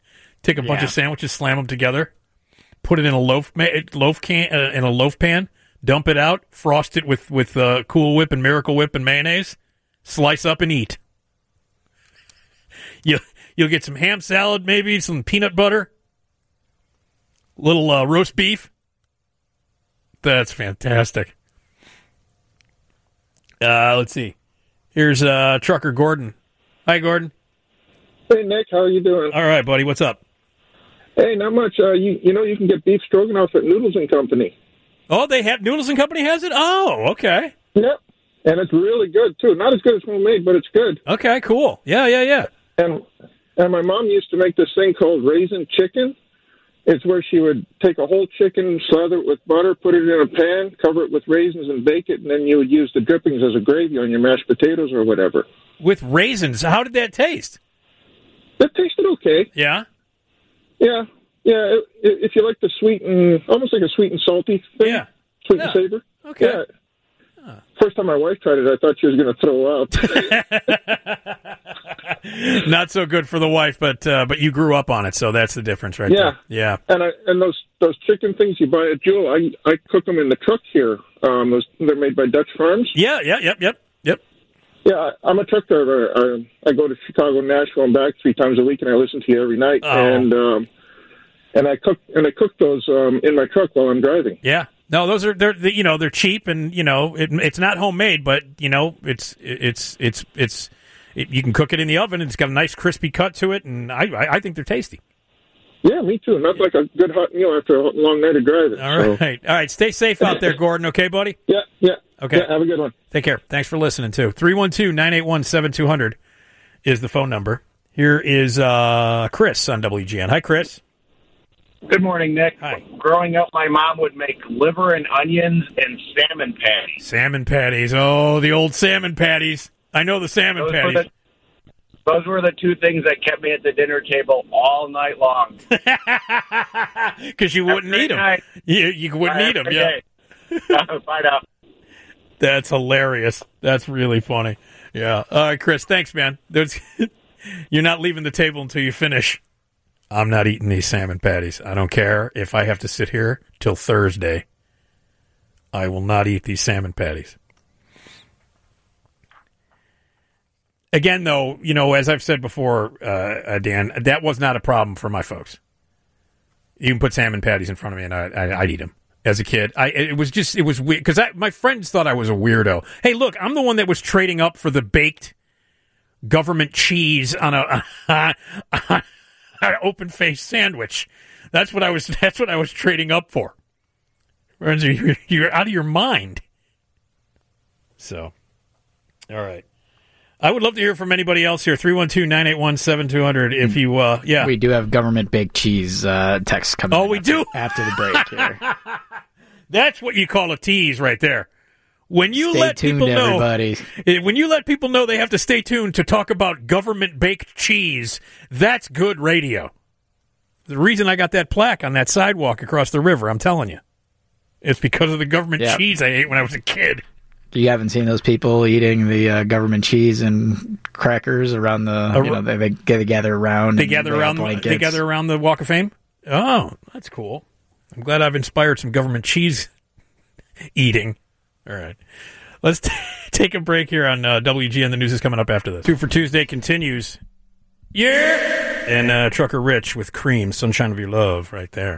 Take a bunch of sandwiches, slam them together, put it in a loaf pan, dump it out, frost it with Cool Whip and Miracle Whip and mayonnaise, slice up and eat. You'll get some ham salad, maybe some peanut butter, little roast beef. That's fantastic. Let's see. Here's Trucker Gordon. Hi, Gordon. Hey, Nick. How are you doing? All right, buddy. What's up? Hey, not much. You know you can get beef stroganoff at Noodles and Company. Oh, they have Noodles and Company has it? Oh, okay. Yep. And it's really good, too. Not as good as homemade, but it's good. Okay, cool. Yeah. And my mom used to make this thing called raisin chicken. It's where she would take a whole chicken, slather it with butter, put it in a pan, cover it with raisins, and bake it, and then you would use the drippings as a gravy on your mashed potatoes or whatever. With raisins? How did that taste? It tasted okay. Yeah? Yeah. If you like the sweet and, almost like a sweet and salty thing. Yeah. Sweet and savor. Okay. Yeah. First time my wife tried it, I thought she was going to throw up. Not so good for the wife, but you grew up on it, so that's the difference, right? Yeah, there. Yeah. And those chicken things you buy at Jewel, I cook them in the truck here. They're made by Dutch Farms. Yeah. Yep. Yeah, I'm a truck driver. I go to Chicago, Nashville, and back 3 times a week, and I listen to you every night. Oh. And I cook those in my truck while I'm driving. Yeah. No, they're cheap, and it's not homemade, but it's you can cook it in the oven, and it's got a nice crispy cut to it, and I think they're tasty. Yeah, me too. Not like a good hot meal after a long night of driving. All right. Stay safe out there, Gordon. Okay, buddy. Yeah. Okay. Yeah, have a good one. Take care. Thanks for listening too. 312-981-7200 is the phone number. Here is Chris on WGN. Hi, Chris. Good morning, Nick. Hi. Growing up, my mom would make liver and onions and salmon patties. Salmon patties. Oh, the old salmon patties. I know the salmon patties. Those were the 2 things that kept me at the dinner table all night long. Because you wouldn't eat them. You wouldn't eat them, yeah. Find out. That's hilarious. That's really funny. Yeah. All right, Chris, thanks, man. You're not leaving the table until you finish. I'm not eating these salmon patties. I don't care if I have to sit here till Thursday. I will not eat these salmon patties. Again, though, as I've said before, Dan, that was not a problem for my folks. You can put salmon patties in front of me, and I'd eat them. As a kid, it was weird because my friends thought I was a weirdo. Hey, look, I'm the one that was trading up for the baked government cheese on an open-faced sandwich. That's what I was trading up for. You're out of your mind. So, all right. I would love to hear from anybody else here. 312-981-7200 if you, yeah. We do have government baked cheese text coming in. We do? After the break here. That's what you call a tease right there. When you Stay let tuned, people know, everybody. When you let people know they have to stay tuned to talk about government baked cheese, that's good radio. The reason I got that plaque on that sidewalk across the river, I'm telling you, it's because of the government cheese I ate when I was a kid. You haven't seen those people eating the government cheese and crackers around the they gather around. They gather around the Walk of Fame. Oh, that's cool. I'm glad I've inspired some government cheese eating. All right. Let's take a break here on WGN. The news is coming up after this. 2 for Tuesday continues. Yeah! And Trucker Rich with Cream, Sunshine of Your Love, right there.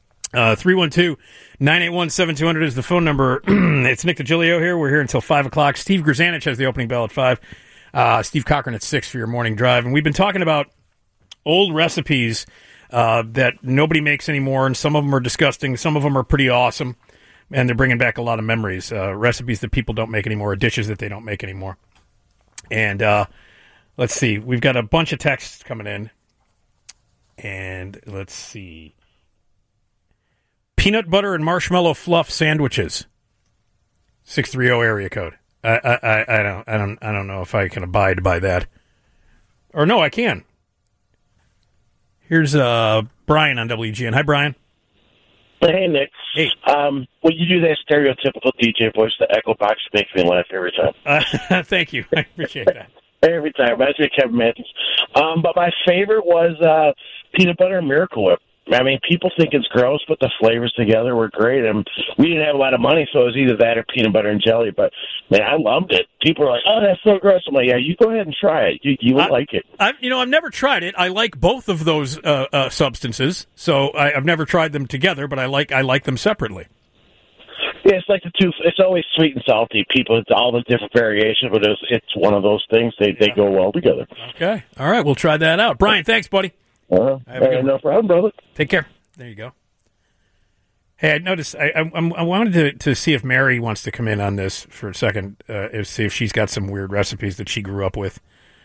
312-981-7200 is the phone number. It's Nick DiGilio here. We're here until 5 o'clock. Steve Grzanich has the opening bell at 5. Steve Cochran at 6 for your morning drive. And we've been talking about old recipes that nobody makes anymore, and some of them are disgusting. Some of them are pretty awesome, and they're bringing back a lot of memories. Recipes that people don't make anymore, or dishes that they don't make anymore. And let's see. We've got a bunch of texts coming in. And let's see. Peanut butter and marshmallow fluff sandwiches. 630 area code. I don't know if I can abide by that. Or no, I can. Here's Brian on WGN. Hi, Brian. Hey, Nick. Hey. When you do that stereotypical DJ voice, the echo box makes me laugh every time. Thank you. I appreciate that. Every time. Reminds me of Kevin Matthews. But my favorite was peanut butter Miracle Whip. I mean, people think it's gross, but the flavors together were great. And we didn't have a lot of money, so it was either that or peanut butter and jelly. But, man, I loved it. People are like, oh, that's so gross. I'm like, yeah, you go ahead and try it. You will like it. I've never tried it. I like both of those substances, so I've never tried them together, but I like them separately. Yeah, it's like the two. It's always sweet and salty. People, it's all the different variations, but it's one of those things. They go well together. Okay. All right, we'll try that out. Brian, thanks, buddy. No problem, brother. Take care. There you go. Hey, I noticed. I wanted to see if Mary wants to come in on this for a second. See if she's got some weird recipes that she grew up with.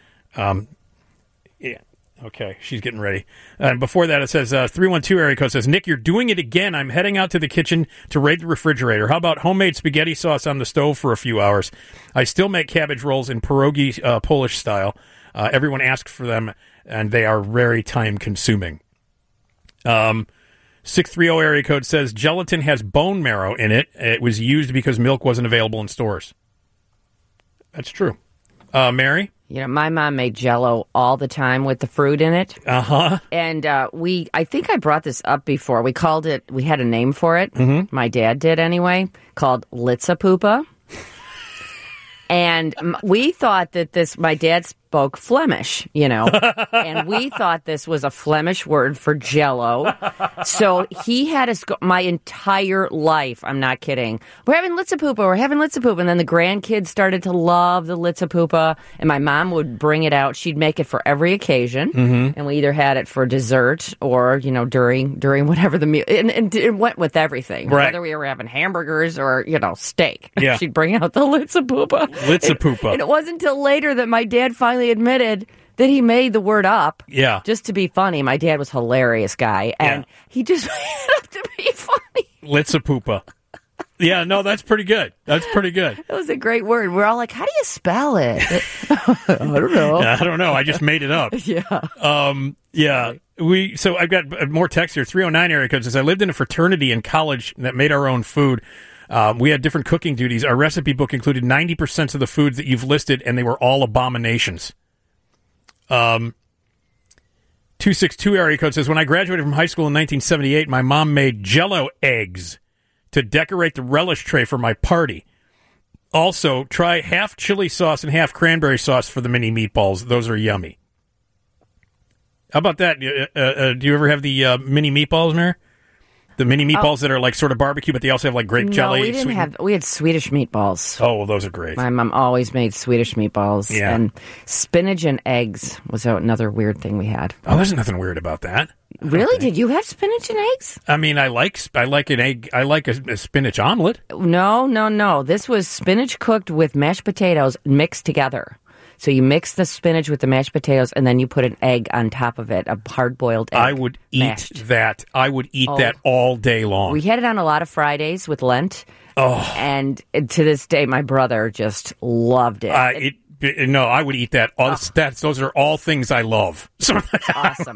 Yeah. Okay, she's getting ready. Before that, it says 312 area code says, Nick, you're doing it again. I'm heading out to the kitchen to raid the refrigerator. How about homemade spaghetti sauce on the stove for a few hours? I still make cabbage rolls in pierogi Polish style. Everyone asks for them, and they are very time-consuming. 630 area code says, gelatin has bone marrow in it. It was used because milk wasn't available in stores. That's true. Mary? You know, my mom made Jell-O all the time with the fruit in it. Uh-huh. And I think I brought this up before. We had a name for it. Mm-hmm. My dad did anyway, called Litzapupa. And we thought that my dad spoke Flemish, and we thought this was a Flemish word for Jell-O. So he had us go, my entire life, I'm not kidding, we're having Litzapupa. And then the grandkids started to love the Litzapupa, and my mom would bring it out. She'd make it for every occasion, and we either had it for dessert or, during whatever the meal. And it went with everything, right. Whether we were having hamburgers or, steak. Yeah. She'd bring out the Litzapupa. And it wasn't until later that my dad finally admitted that he made the word up. Yeah. Just to be funny. My dad was a hilarious guy, and he just made it up to be funny. Litzapupa. Yeah, no, that's pretty good. It was a great word. We're all like, how do you spell it? I don't know. I don't know. I just made it up. Yeah. Yeah. So I've got more text here. 309 area code says, I lived in a fraternity in college that made our own food. We had different cooking duties. Our recipe book included 90% of the foods that you've listed, and they were all abominations. 262 area code says, when I graduated from high school in 1978, my mom made Jell-O eggs to decorate the relish tray for my party. Also, try half chili sauce and half cranberry sauce for the mini meatballs. Those are yummy. How about that? Do you ever have the mini meatballs, Mary? The mini meatballs that are like sort of barbecue, but they also have like grape jelly. No, we didn't have. We had Swedish meatballs. Oh, well, those are great. My mom always made Swedish meatballs. Yeah. And spinach and eggs was another weird thing we had. Oh, there's nothing weird about that. Really? Did you have spinach and eggs? I mean, I like an egg. I like a spinach omelet. No. This was spinach cooked with mashed potatoes mixed together. So you mix the spinach with the mashed potatoes, and then you put an egg on top of it, a hard-boiled egg. I would eat that. I would eat that all day long. We had it on a lot of Fridays with Lent. Oh. And to this day, my brother just loved it. No, I would eat that. Those are all things I love. Awesome.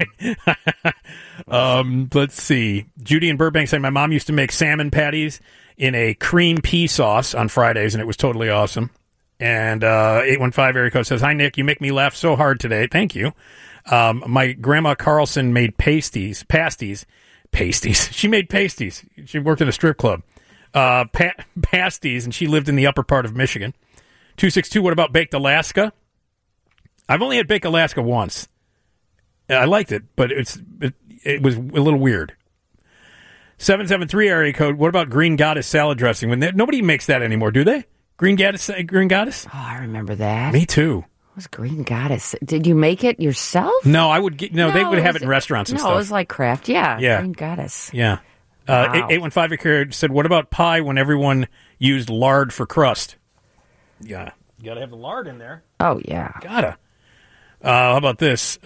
Let's see. Judy in Burbank saying, my mom used to make salmon patties in a cream pea sauce on Fridays, and it was totally awesome. And 815 area code says, hi, Nick, you make me laugh so hard today. Thank you. My grandma Carlson made pasties. She made pasties. She worked in a strip club. Pasties, and she lived in the upper part of Michigan. 262, what about Baked Alaska? I've only had Baked Alaska once. I liked it, but it was a little weird. 773 area code, what about Green Goddess salad dressing? Nobody makes that anymore, do they? Green Goddess? Oh, I remember that. Me too. What was Green Goddess? Did you make it yourself? No, they would have it in restaurants and stuff. No, it was like craft. Yeah. Green Goddess. Yeah. Wow. 815 said, what about pie when everyone used lard for crust? Yeah. You got to have the lard in there. Oh, yeah. Gotta. How about this?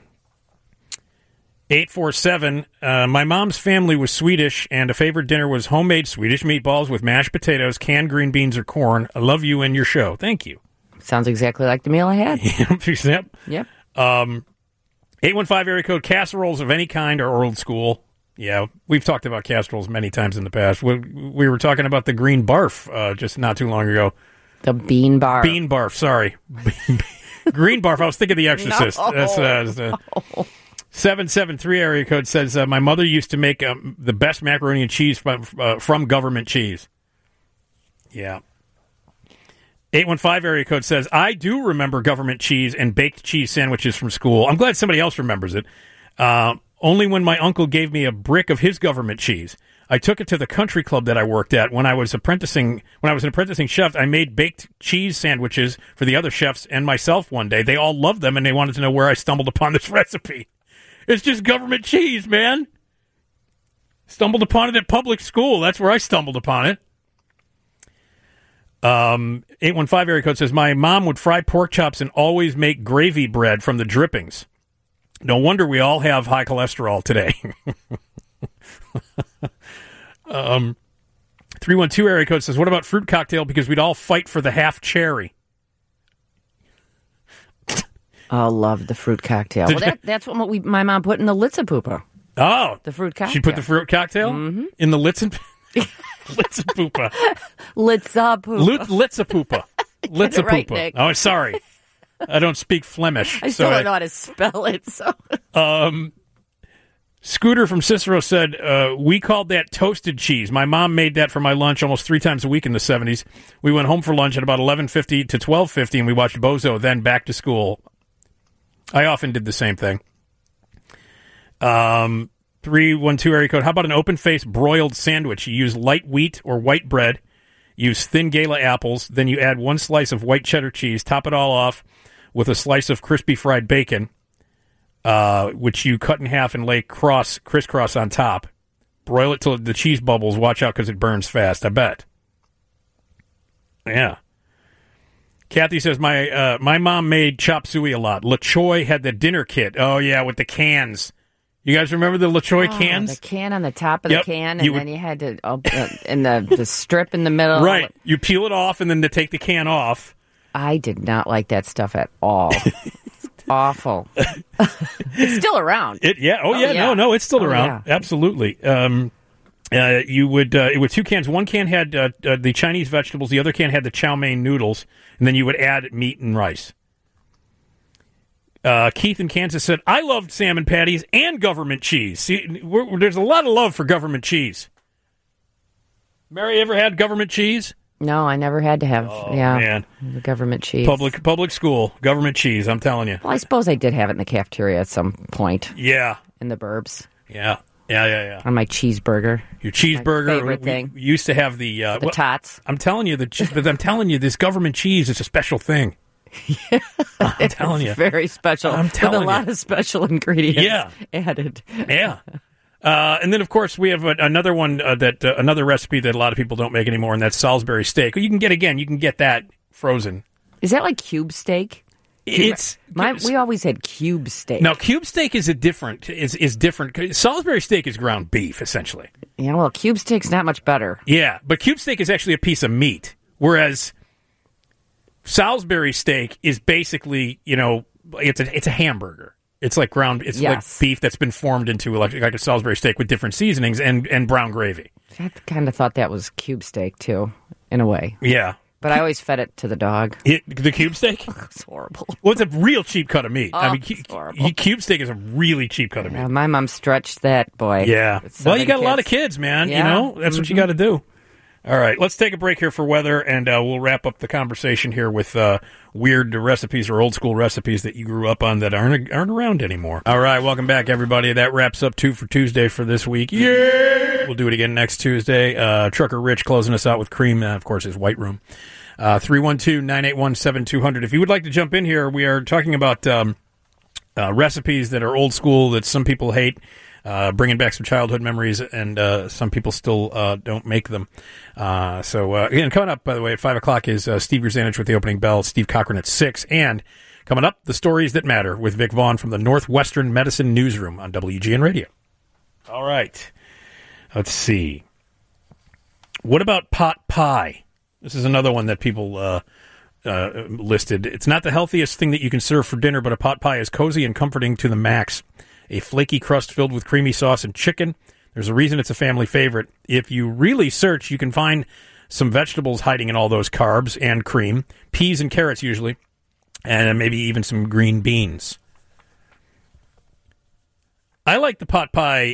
847, my mom's family was Swedish, and a favorite dinner was homemade Swedish meatballs with mashed potatoes, canned green beans or corn. I love you and your show. Thank you. Sounds exactly like the meal I had. Yep. 815 area code, casseroles of any kind are old school. Yeah, we've talked about casseroles many times in the past. We were talking about the green barf just not too long ago. The bean barf. Bean barf, sorry. Green barf. I was thinking The Exorcist. No. That's 773 area code says my mother used to make the best macaroni and cheese from Government Cheese. Yeah. 815 area code says, I do remember Government Cheese and baked cheese sandwiches from school. I'm glad somebody else remembers it. Only when my uncle gave me a brick of his Government Cheese. I took it to the country club that I worked at when I was an apprenticing chef. I made baked cheese sandwiches for the other chefs and myself one day. They all loved them, and they wanted to know where I stumbled upon this recipe. It's just Government Cheese, man. Stumbled upon it at public school. That's where I stumbled upon it. 815 area code says, my mom would fry pork chops and always make gravy bread from the drippings. No wonder we all have high cholesterol today. 312 area code says, what about fruit cocktail? Because we'd all fight for the half cherry. Oh, love the fruit cocktail. Well, that's what my mom put in the Litzapupa. Oh. The fruit cocktail. She put the fruit cocktail in the Litzapupa. Litzapupa. Right, Nick. Oh, sorry. I don't speak Flemish. I still don't know how to spell it. So. Scooter from Cicero said, we called that toasted cheese. My mom made that for my lunch almost 3 times a week in the 70s. We went home for lunch at about 11:50 to 12:50, and we watched Bozo, then back to school. I often did the same thing. 312 area code. How about an open-faced broiled sandwich? You use light wheat or white bread, use thin gala apples, then you add 1 slice of white cheddar cheese, top it all off with a slice of crispy fried bacon, which you cut in half and lay crisscross on top. Broil it till the cheese bubbles. Watch out because it burns fast, I bet. Yeah. Kathy says, my mom made chop suey a lot. La Choy had the dinner kit. Oh, yeah, with the cans. You guys remember the La Choy cans? The can on the top of the can, and then you had to and the strip in the middle. Right. You peel it off, and then to take the can off. I did not like that stuff at all. It's awful. It's still around. No, it's still around. Yeah. Absolutely. You would with 2 cans. One can had the Chinese vegetables. The other can had the chow mein noodles, and then you would add meat and rice. Keith in Kansas said, I loved salmon patties and Government Cheese. See, there's a lot of love for Government Cheese. Mary, ever had Government Cheese? No, I never had to have. Man. The Government Cheese. Public school, Government Cheese, I'm telling you. Well, I suppose I did have it in the cafeteria at some point. Yeah. In the burbs. Yeah. On my cheeseburger. Your cheeseburger. My favorite thing. We used to have the tots. I'm telling you, this Government Cheese is a special thing. Yeah, I'm telling you. Very special. I'm telling with a lot of special ingredients added. Yeah. And then, of course, we have another one another recipe that a lot of people don't make anymore, and that's Salisbury steak. You can get that frozen. Is that like cube steak? We always had cube steak. No, cube steak is different. Salisbury steak is ground beef, essentially. Yeah, well, cube steak's not much better. Yeah, but cube steak is actually a piece of meat, whereas Salisbury steak is basically, it's a hamburger. It's like like beef that's been formed into like a Salisbury steak with different seasonings and brown gravy. I kind of thought that was cube steak too, in a way. Yeah. But I always fed it to the dog. The cube steak? It's horrible. Well, it's a real cheap cut of meat. It's horrible. Cube steak is a really cheap cut of meat. My mom stretched that, boy. Yeah. Well, you got a lot of kids, man. Yeah. That's what you got to do. All right, let's take a break here for weather, and we'll wrap up the conversation here with weird recipes or old-school recipes that you grew up on that aren't around anymore. All right, welcome back, everybody. That wraps up 2 for Tuesday for this week. Yeah! We'll do it again next Tuesday. Trucker Rich closing us out with Cream, of course, his White Room. 312-981-7200. If you would like to jump in here, we are talking about recipes that are old school that some people hate. Bringing back some childhood memories, and some people still don't make them. Again, coming up, by the way, at 5 o'clock is Steve Grzanich with the opening bell, Steve Cochran at 6, and coming up, The Stories That Matter with Vic Vaughn from the Northwestern Medicine Newsroom on WGN Radio. All right. Let's see. What about pot pie? This is another one that people listed. It's not the healthiest thing that you can serve for dinner, but a pot pie is cozy and comforting to the max. A flaky crust filled with creamy sauce and chicken. There's a reason it's a family favorite. If you really search, you can find some vegetables hiding in all those carbs and cream. Peas and carrots usually. And maybe even some green beans. I like the pot pie,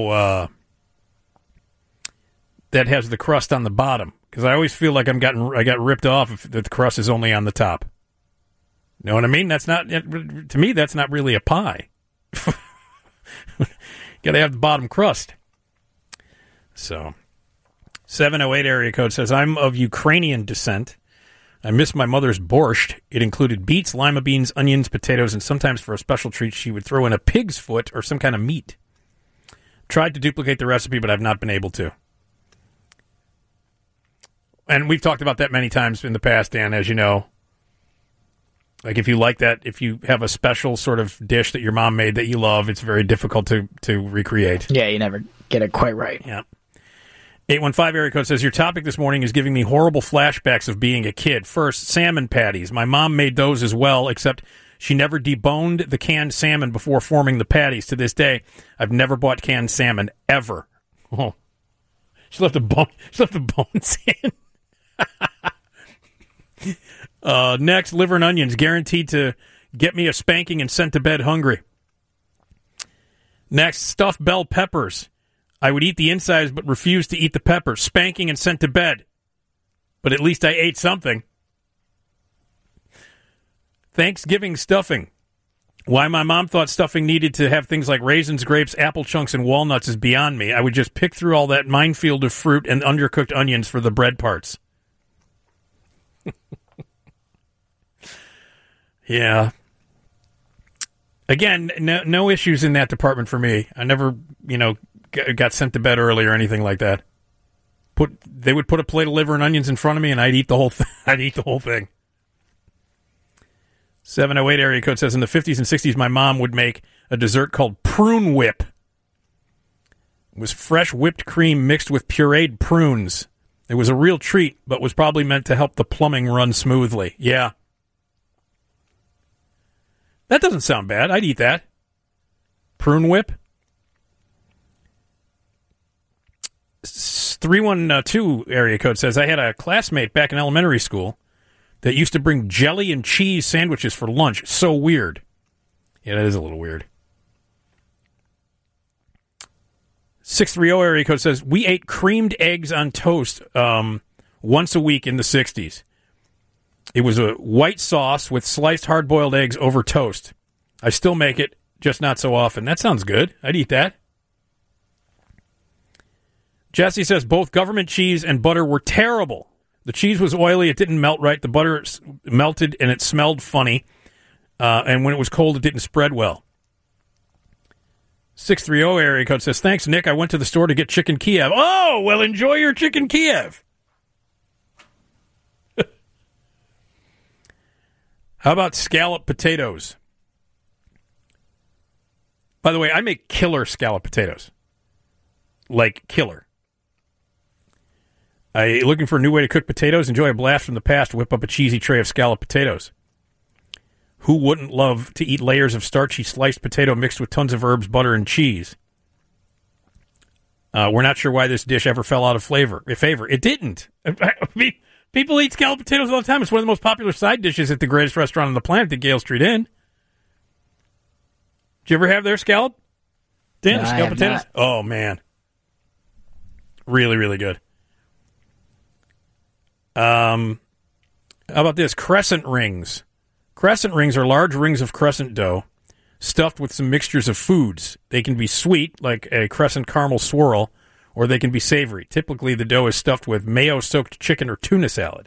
that has the crust on the bottom, because I always feel like I got ripped off if the crust is only on the top. Know what I mean? To me, that's not really a pie. Got to have the bottom crust. So, 708 area code says, I'm of Ukrainian descent. I miss my mother's borscht. It included beets, lima beans, onions, potatoes, and sometimes for a special treat, she would throw in a pig's foot or some kind of meat. Tried to duplicate the recipe, but I've not been able to. And we've talked about that many times in the past, Dan, as you know. Like, if you like that, if you have a special sort of dish that your mom made that you love, it's very difficult to recreate. Yeah, you never get it quite right. Yeah. 815 area code says, your topic this morning is giving me horrible flashbacks of being a kid. First, salmon patties. My mom made those as well, except she never deboned the canned salmon before forming the patties. To this day, I've never bought canned salmon, ever. Oh. She left the bones in. Next, liver and onions, guaranteed to get me a spanking and sent to bed hungry. Next, stuffed bell peppers. I would eat the insides but refuse to eat the peppers. Spanking and sent to bed. But at least I ate something. Thanksgiving stuffing. Why my mom thought stuffing needed to have things like raisins, grapes, apple chunks, and walnuts is beyond me. I would just pick through all that minefield of fruit and undercooked onions for the bread parts. Yeah. Again, no issues in that department for me. I never, got sent to bed early or anything like that. They would put a plate of liver and onions in front of me, and I'd eat the whole thing. 708 area code says, in the 50s and 60s, my mom would make a dessert called prune whip. It was fresh whipped cream mixed with pureed prunes. It was a real treat, but was probably meant to help the plumbing run smoothly. Yeah. That doesn't sound bad. I'd eat that. Prune whip. 312 area code says, I had a classmate back in elementary school that used to bring jelly and cheese sandwiches for lunch. So weird. Yeah, that is a little weird. 630 area code says, we ate creamed eggs on toast once a week in the 60s. It was a white sauce with sliced hard-boiled eggs over toast. I still make it, just not so often. That sounds good. I'd eat that. Jesse says both government cheese and butter were terrible. The cheese was oily. It didn't melt right. The butter melted, and it smelled funny. And when it was cold, it didn't spread well. 630 area code says, thanks, Nick. I went to the store to get chicken Kiev. Oh, well, enjoy your chicken Kiev. How about scalloped potatoes? By the way, I make killer scalloped potatoes. Like killer. Looking for a new way to cook potatoes? Enjoy a blast from the past. Whip up a cheesy tray of scalloped potatoes. Who wouldn't love to eat layers of starchy sliced potato mixed with tons of herbs, butter, and cheese? We're not sure why this dish ever fell out of favor. It didn't. I mean, people eat scalloped potatoes all the time. It's one of the most popular side dishes at the greatest restaurant on the planet, the Gale Street Inn. Did you ever have their scallop? Dan, no, scalloped potatoes? Not. Oh, man. Really, really good. How about this? Crescent rings. Crescent rings are large rings of crescent dough stuffed with some mixtures of foods. They can be sweet, like a crescent caramel swirl, or they can be savory. Typically, the dough is stuffed with mayo-soaked chicken or tuna salad.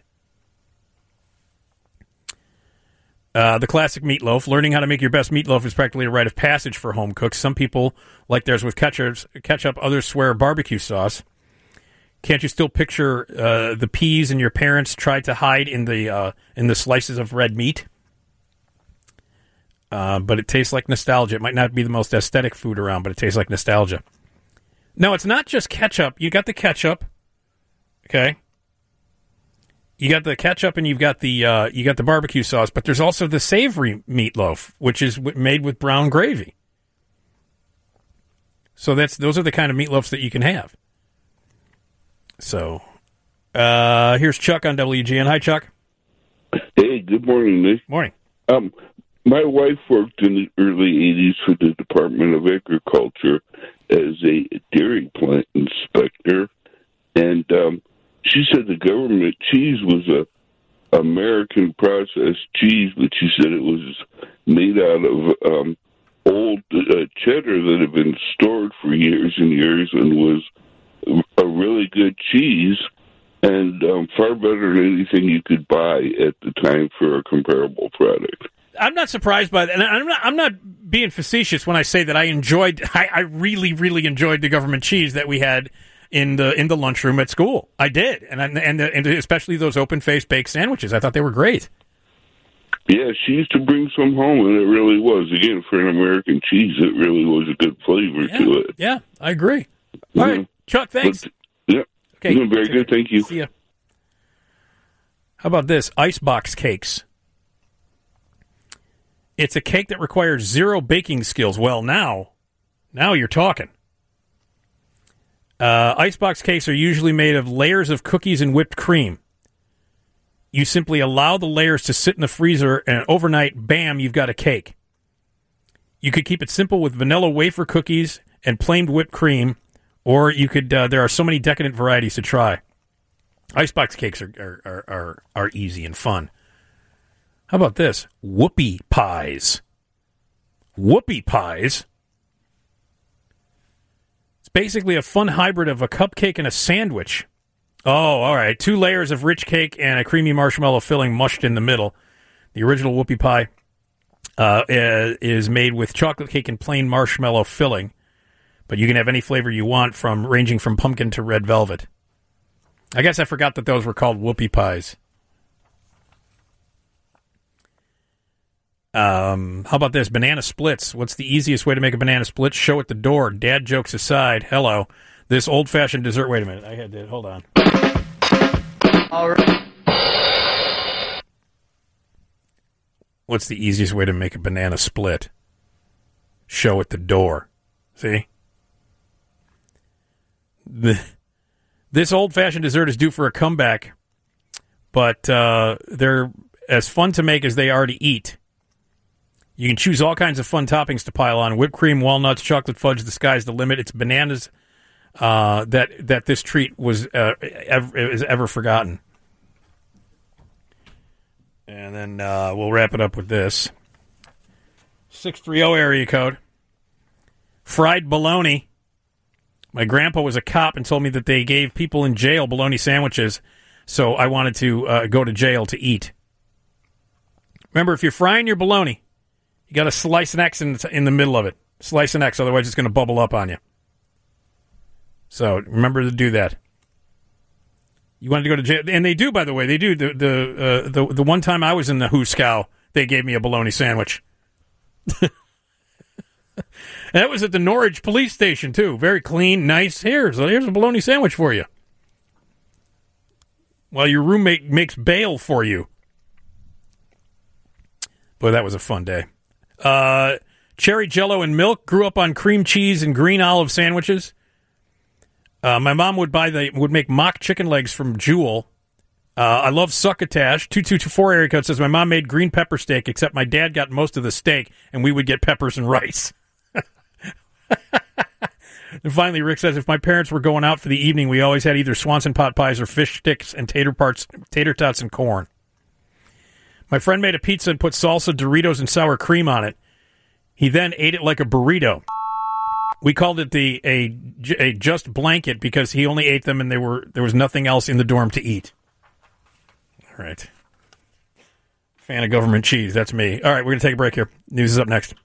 The classic meatloaf. Learning how to make your best meatloaf is practically a rite of passage for home cooks. Some people like theirs with ketchup, others swear barbecue sauce. Can't you still picture the peas and your parents tried to hide in the slices of red meat? But it tastes like nostalgia. It might not be the most aesthetic food around, but it tastes like nostalgia. No, it's not just ketchup. You got the ketchup, okay? You got the ketchup and you've got the barbecue sauce, but there's also the savory meatloaf, which is made with brown gravy. So those are the kind of meatloafs that you can have. So, here's Chuck on WGN. Hi, Chuck. Hey, good morning, Nick. Morning. My wife worked in the early 80s for the Department of Agriculture as a dairy plant inspector, and she said the government cheese was a American processed cheese, but she said it was made out of old cheddar that had been stored for years and years and was a really good cheese and far better than anything you could buy at the time for a comparable product. I'm not surprised by that, and I'm not being facetious when I say that I really, really enjoyed the government cheese that we had in the lunchroom at school. I did, and especially those open-faced baked sandwiches. I thought they were great. Yeah, she used to bring some home, and it really was. Again, for an American cheese, it really was a good flavor to it. Yeah, I agree. All right, Chuck, thanks. Okay, very good. Thank you. See ya. How about this? Icebox cakes. It's a cake that requires 0 baking skills. Well, now you're talking. Icebox cakes are usually made of layers of cookies and whipped cream. You simply allow the layers to sit in the freezer, and overnight, bam, you've got a cake. You could keep it simple with vanilla wafer cookies and plain whipped cream, or you could. There are so many decadent varieties to try. Icebox cakes are easy and fun. How about this? Whoopie pies. Whoopie pies. It's basically a fun hybrid of a cupcake and a sandwich. Oh, all right. 2 layers of rich cake and a creamy marshmallow filling mushed in the middle. The original whoopie pie is made with chocolate cake and plain marshmallow filling, but you can have any flavor you want, ranging from pumpkin to red velvet. I guess I forgot that those were called whoopie pies. How about this? Banana splits. What's the easiest way to make a banana split? Show at the door. Dad jokes aside. Hello. This old-fashioned dessert. Wait a minute. I had to. Hold on. All right. What's the easiest way to make a banana split? Show at the door. See? This old-fashioned dessert is due for a comeback, but they're as fun to make as they are to eat. You can choose all kinds of fun toppings to pile on. Whipped cream, walnuts, chocolate fudge, the sky's the limit. It's bananas that this treat is ever forgotten. And then we'll wrap it up with this. 630 area code. Fried bologna. My grandpa was a cop and told me that they gave people in jail bologna sandwiches, so I wanted to go to jail to eat. Remember, if you're frying your bologna, you got to slice an X in the middle of it. Slice an X, otherwise it's going to bubble up on you. So remember to do that. You wanted to go to jail, and they do, by the way. They do. The one time I was in the Hooskow, they gave me a bologna sandwich. That was at the Norwich police station too. Very clean, nice. Here's a bologna sandwich for you. While your roommate makes bail for you. Boy, that was a fun day. Cherry Jell-O and milk. Grew up on cream cheese and green olive sandwiches. My mom would make mock chicken legs from Jewel. I love succotash. 2224 area code says my mom made green pepper steak, except my dad got most of the steak, and we would get peppers and rice. And finally, Rick says if my parents were going out for the evening, we always had either Swanson pot pies or fish sticks and tater tots and corn. My friend made a pizza and put salsa, Doritos, and sour cream on it. He then ate it like a burrito. We called it a just blanket because he only ate them and there was nothing else in the dorm to eat. All right. Fan of government cheese. That's me. All right, we're going to take a break here. News is up next.